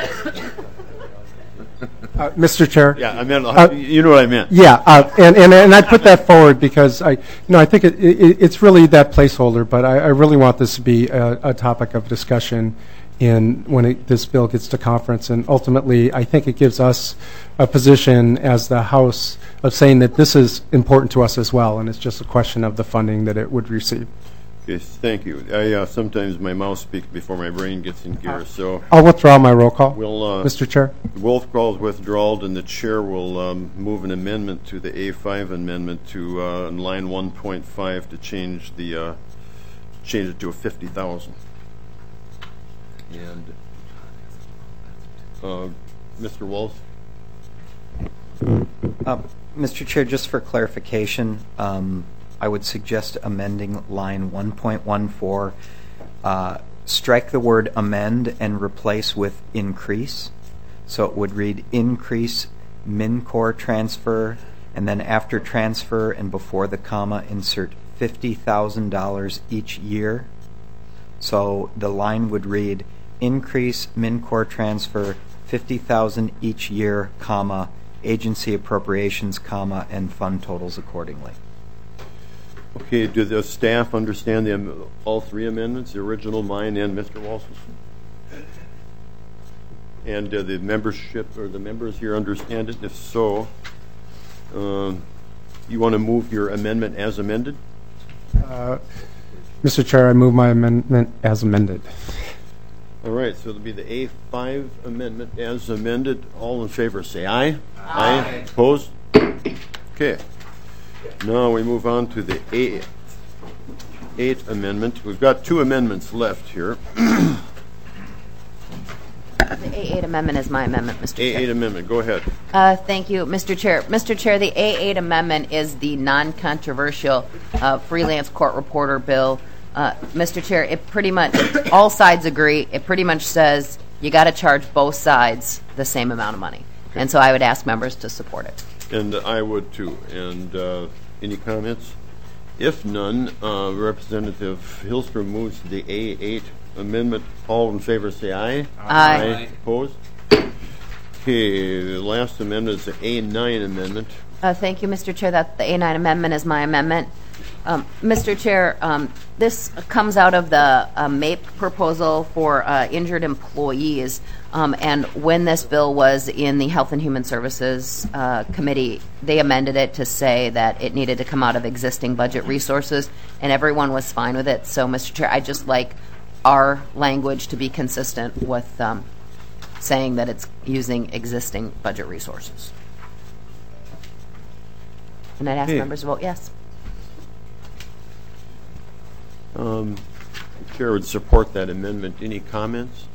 Uh, Mister Chair. Yeah, I meant, Uh, you know what I meant. Yeah, uh, and, and and I put that forward because I, you know, I think it, it, it's really that placeholder, but I, I really want this to be a, a topic of discussion in when it, this bill gets to conference, and ultimately, I think it gives us a position as the House of saying that this is important to us as well, and it's just a question of the funding that it would receive. Yes, thank you. I, uh, sometimes my mouth speaks before my brain gets in gear, so I'll withdraw my roll call, we'll, uh, Mister Chair. The roll call is withdrawn, and the chair will um, move an amendment to the A five amendment to uh, in line one point five to change the uh, change it to a fifty thousand. And uh, Mister Walsh. Uh, Mister Chair, just for clarification, um, I would suggest amending line one point one four. Uh, strike the word amend and replace with increase. So it would read increase MinCor transfer, and then after transfer and before the comma, insert fifty thousand dollars each year. So the line would read increase MinCor transfer fifty thousand dollars each year, comma, agency appropriations, comma, and fund totals accordingly. Okay, do the staff understand the, am- all three amendments, the original, mine, and Mister Walsh's? And uh, the membership, or the members here understand it? If so, um, you want to move your amendment as amended? Uh, Mister Chair, I move my amendment as amended. All right, so it'll be the A five amendment as amended. All in favor, say aye. Aye. Aye. Opposed? Okay. Now we move on to the A eight amendment. We've got two amendments left here. The A eight amendment is my amendment, Mister Chair. A eight amendment, go ahead. Uh, thank you, Mister Chair. Mister Chair, the A eight amendment is the non-controversial uh, freelance court reporter bill. Uh, Mister Chair, it pretty much, all sides agree, it pretty much says you got to charge both sides the same amount of money. Okay. And so I would ask members to support it. And I would too. And uh, any comments? If none, uh, Representative Hillstrom moves to the A eight amendment. All in favor say aye. Aye. Opposed? Okay, the last amendment is the A nine amendment. Uh, Thank you, Mister Chair. That the A nine amendment is my amendment. Um, Mister Chair, um, this comes out of the uh, MAPE proposal for uh, injured employees. Um, and when this bill was in the Health and Human Services uh, Committee, they amended it to say that it needed to come out of existing budget resources, and everyone was fine with it. So, Mister Chair, I'd just like our language to be consistent with um, saying that it's using existing budget resources. And I'd ask Okay. members to vote yes. Um, the Chair would support that amendment. Any comments?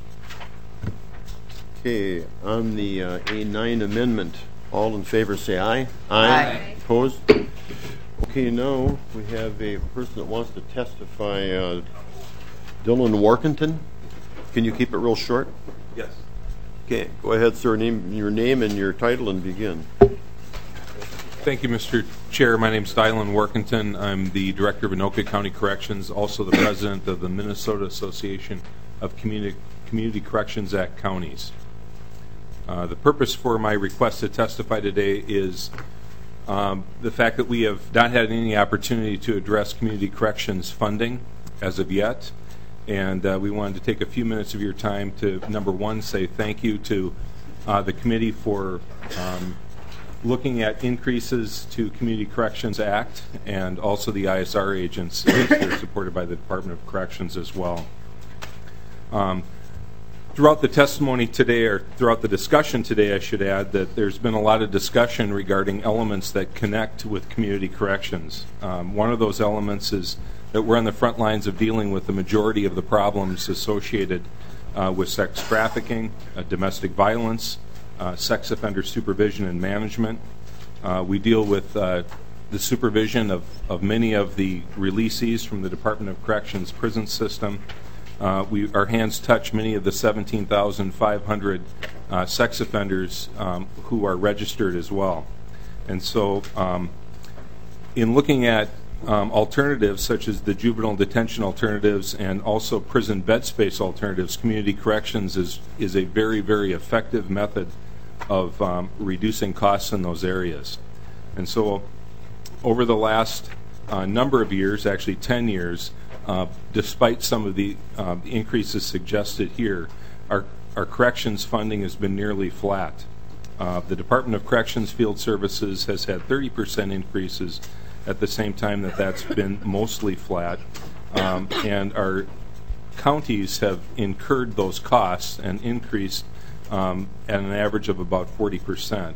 Okay, on the uh, A nine amendment, all in favor say aye. Aye. Opposed? Okay, now we have a person that wants to testify, uh, Dylan Workington. Can you keep it real short? Yes. Okay, go ahead, sir. Name your name and your title and begin. Thank you, Mister Chair. My name is Dylan Workington. I'm the Director of Anoka County Corrections, also the President of the Minnesota Association of Community, Community Corrections Act Counties. Uh, the purpose for my request to testify today is um, the fact that we have not had any opportunity to address community corrections funding as of yet. And uh, we wanted to take a few minutes of your time to, number one, say thank you to uh, the committee for um, looking at increases to Community Corrections Act and also the I S R agents that are supported by the Department of Corrections as well. Um, throughout the testimony today, or throughout the discussion today, I should add that there's been a lot of discussion regarding elements that connect with community corrections. Um, one of those elements is that we're on the front lines of dealing with the majority of the problems associated uh, with sex trafficking, uh, domestic violence, Uh, sex offender supervision and management. Uh, we deal with uh, the supervision of, of many of the releasees from the Department of Corrections prison system. Uh, we, our hands touch many of the seventeen thousand five hundred uh, sex offenders um, who are registered as well. And so um, in looking at um, alternatives such as the juvenile detention alternatives and also prison bed space alternatives, community corrections is, is a very, very effective method of um, reducing costs in those areas. And so over the last uh, number of years, actually ten years, uh, despite some of the uh, increases suggested here, our, our corrections funding has been nearly flat. Uh, the Department of Corrections Field Services has had thirty percent increases at the same time that that's been mostly flat. Um, and our counties have incurred those costs and increased Um, at an average of about forty percent.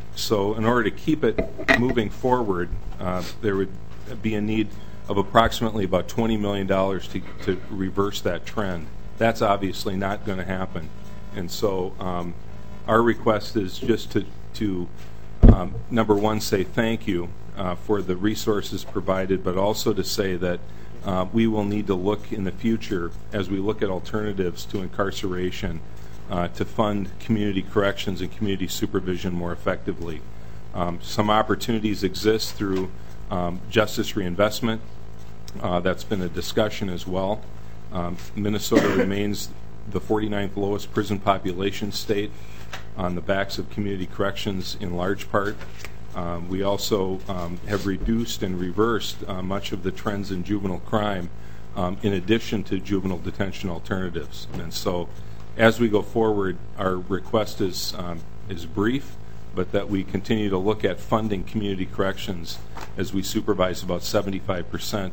So in order to keep it moving forward, uh, there would be a need of approximately about twenty million dollars to, to reverse that trend. That's obviously not going to happen. And so um, our request is just to, to um, number one, say thank you uh, for the resources provided, but also to say that uh, we will need to look in the future as we look at alternatives to incarceration Uh, to fund community corrections and community supervision more effectively. Um, some opportunities exist through um, justice reinvestment. Uh, that's been a discussion as well. Um, Minnesota remains the forty-ninth lowest prison population state on the backs of community corrections in large part. Um, we also um, have reduced and reversed uh, much of the trends in juvenile crime um, in addition to juvenile detention alternatives. And so as we go forward, our request is um, is brief, but that we continue to look at funding community corrections as we supervise about seventy-five percent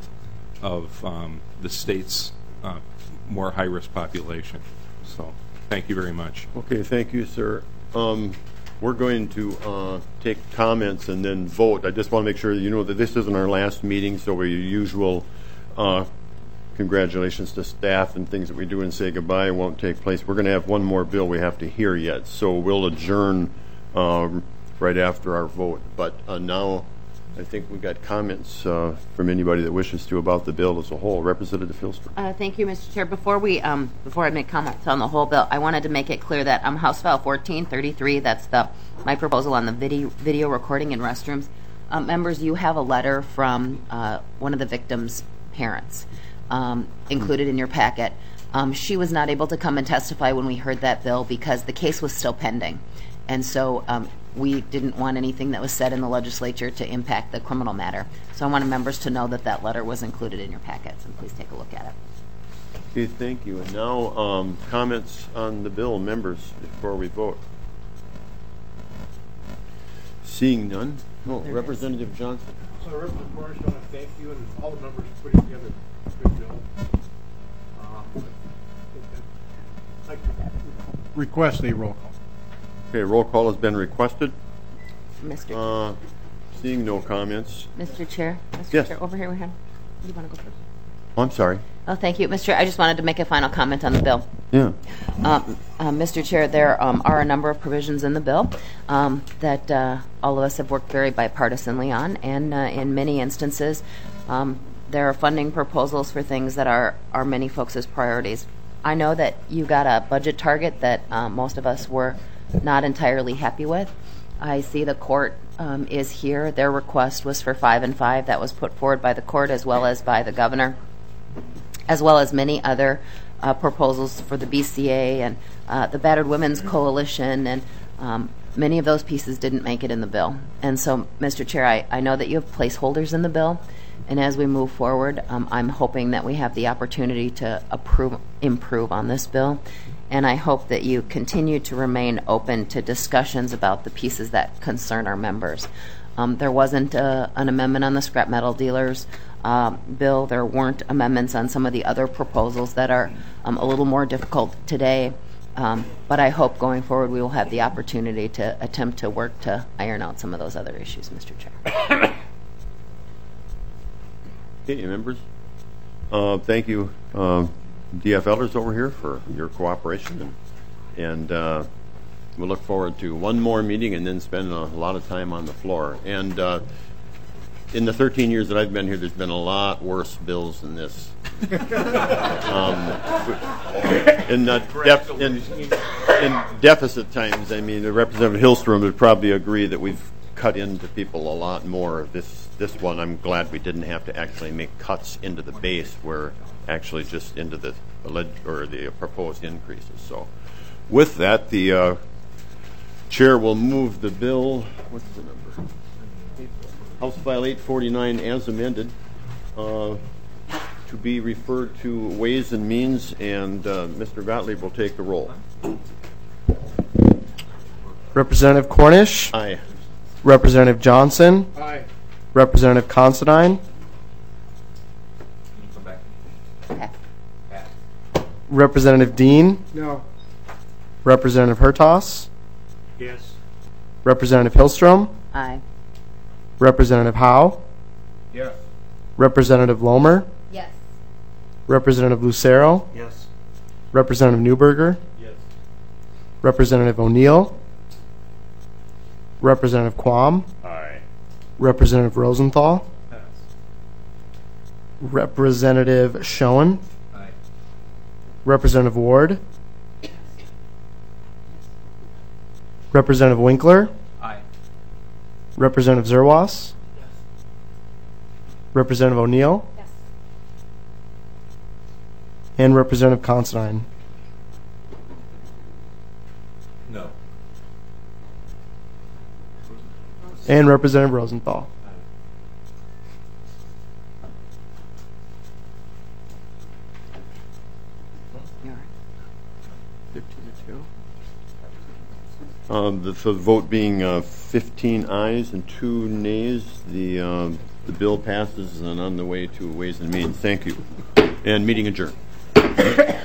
of um, the state's uh, more high-risk population. So thank you very much. Okay, thank you, sir. Um, we're going to uh, take comments and then vote. I just want to make sure that you know that this isn't our last meeting, so our usual uh, congratulations to staff and things that we do and say goodbye won't take place. We're going to have one more bill we have to hear yet, so we'll adjourn uh, right after our vote. But uh, now I think we got comments uh, from anybody that wishes to about the bill as a whole. Representative Filster. Uh, thank you, Mister Chair. Before we, um, before I make comments on the whole bill, I wanted to make it clear that um, House File fourteen thirty-three, that's the my proposal on the video video recording in restrooms. Um, members, you have a letter from uh, one of the victims' parents. Um, included in your packet. Um, she was not able to come and testify when we heard that bill because the case was still pending. And so um, we didn't want anything that was said in the legislature to impact the criminal matter. So I wanted members to know that that letter was included in your packets, and please take a look at it. Okay, thank you. And now, um, comments on the bill, members, before we vote. Seeing none. No, Representative Johnson. So, Representative Morris, I want to thank you and all the members for putting together a good bill. Um, I'd like to request a roll call. Okay, roll call has been requested. Mister Uh, seeing no comments. Mister Chair? Mister Yes. Chair, over here we have. You want to go first? Oh, I'm sorry. Oh, thank you, Mister Chair. I just wanted to make a final comment on the bill. Yeah. Um, uh, Mister Chair, there um, are a number of provisions in the bill um, that uh, all of us have worked very bipartisanly on, and uh, in many instances, um, there are funding proposals for things that are, are many folks' priorities. I know that you got a budget target that uh, most of us were not entirely happy with. I see the court um, is here. Their request was for five and five. That was put forward by the court as well as by the governor, as well as many other uh, proposals for the B C A and uh, the Battered Women's Coalition, and um, many of those pieces didn't make it in the bill. And so, Mister Chair, I, I know that you have placeholders in the bill, and as we move forward, um, I'm hoping that we have the opportunity to approve, improve on this bill, and I hope that you continue to remain open to discussions about the pieces that concern our members. Um, there wasn't a, an amendment on the scrap metal dealers um, bill. There weren't amendments on some of the other proposals that are um, a little more difficult today. Um, but I hope going forward we will have the opportunity to attempt to work to iron out some of those other issues, Mister Chair. Okay, members. Uh, thank you, uh, D F Lers over here, for your cooperation, and, and uh, we'll look forward to one more meeting and then spend a lot of time on the floor. And uh, in the thirteen years that I've been here, there's been a lot worse bills than this. um, in, uh, def in, in deficit times, I mean, Representative Hillstrom would probably agree that we've cut into people a lot more. This this one, I'm glad we didn't have to actually make cuts into the base. We're actually just into the or the proposed increases. So, with that, the uh, chair will move the bill. What's the number? House File eight forty-nine, as amended, uh, to be referred to Ways and Means, and uh, Mister Gottlieb will take the roll. Representative Cornish. Aye. Representative Johnson. Aye. Representative Considine. Representative Dean. No. Representative Hertas. Yes. Representative Hillstrom. Aye. Representative Howe. Yes. Representative Lomer. Yes. Representative Lucero. Yes. Representative Newberger. Yes. Representative O'Neill. Representative Quam. Aye. Representative Rosenthal. Pass. Representative Schoen. Aye. Representative Ward. Representative Winkler. Aye. Representative Zerwas. Yes. Representative O'Neill. Yes. And Representative Considine. No. And Representative Rosenthal. Um, the, so the vote being uh, fifteen ayes and two nays, the uh, the bill passes and on the way to Ways and Means. Thank you. And meeting adjourned.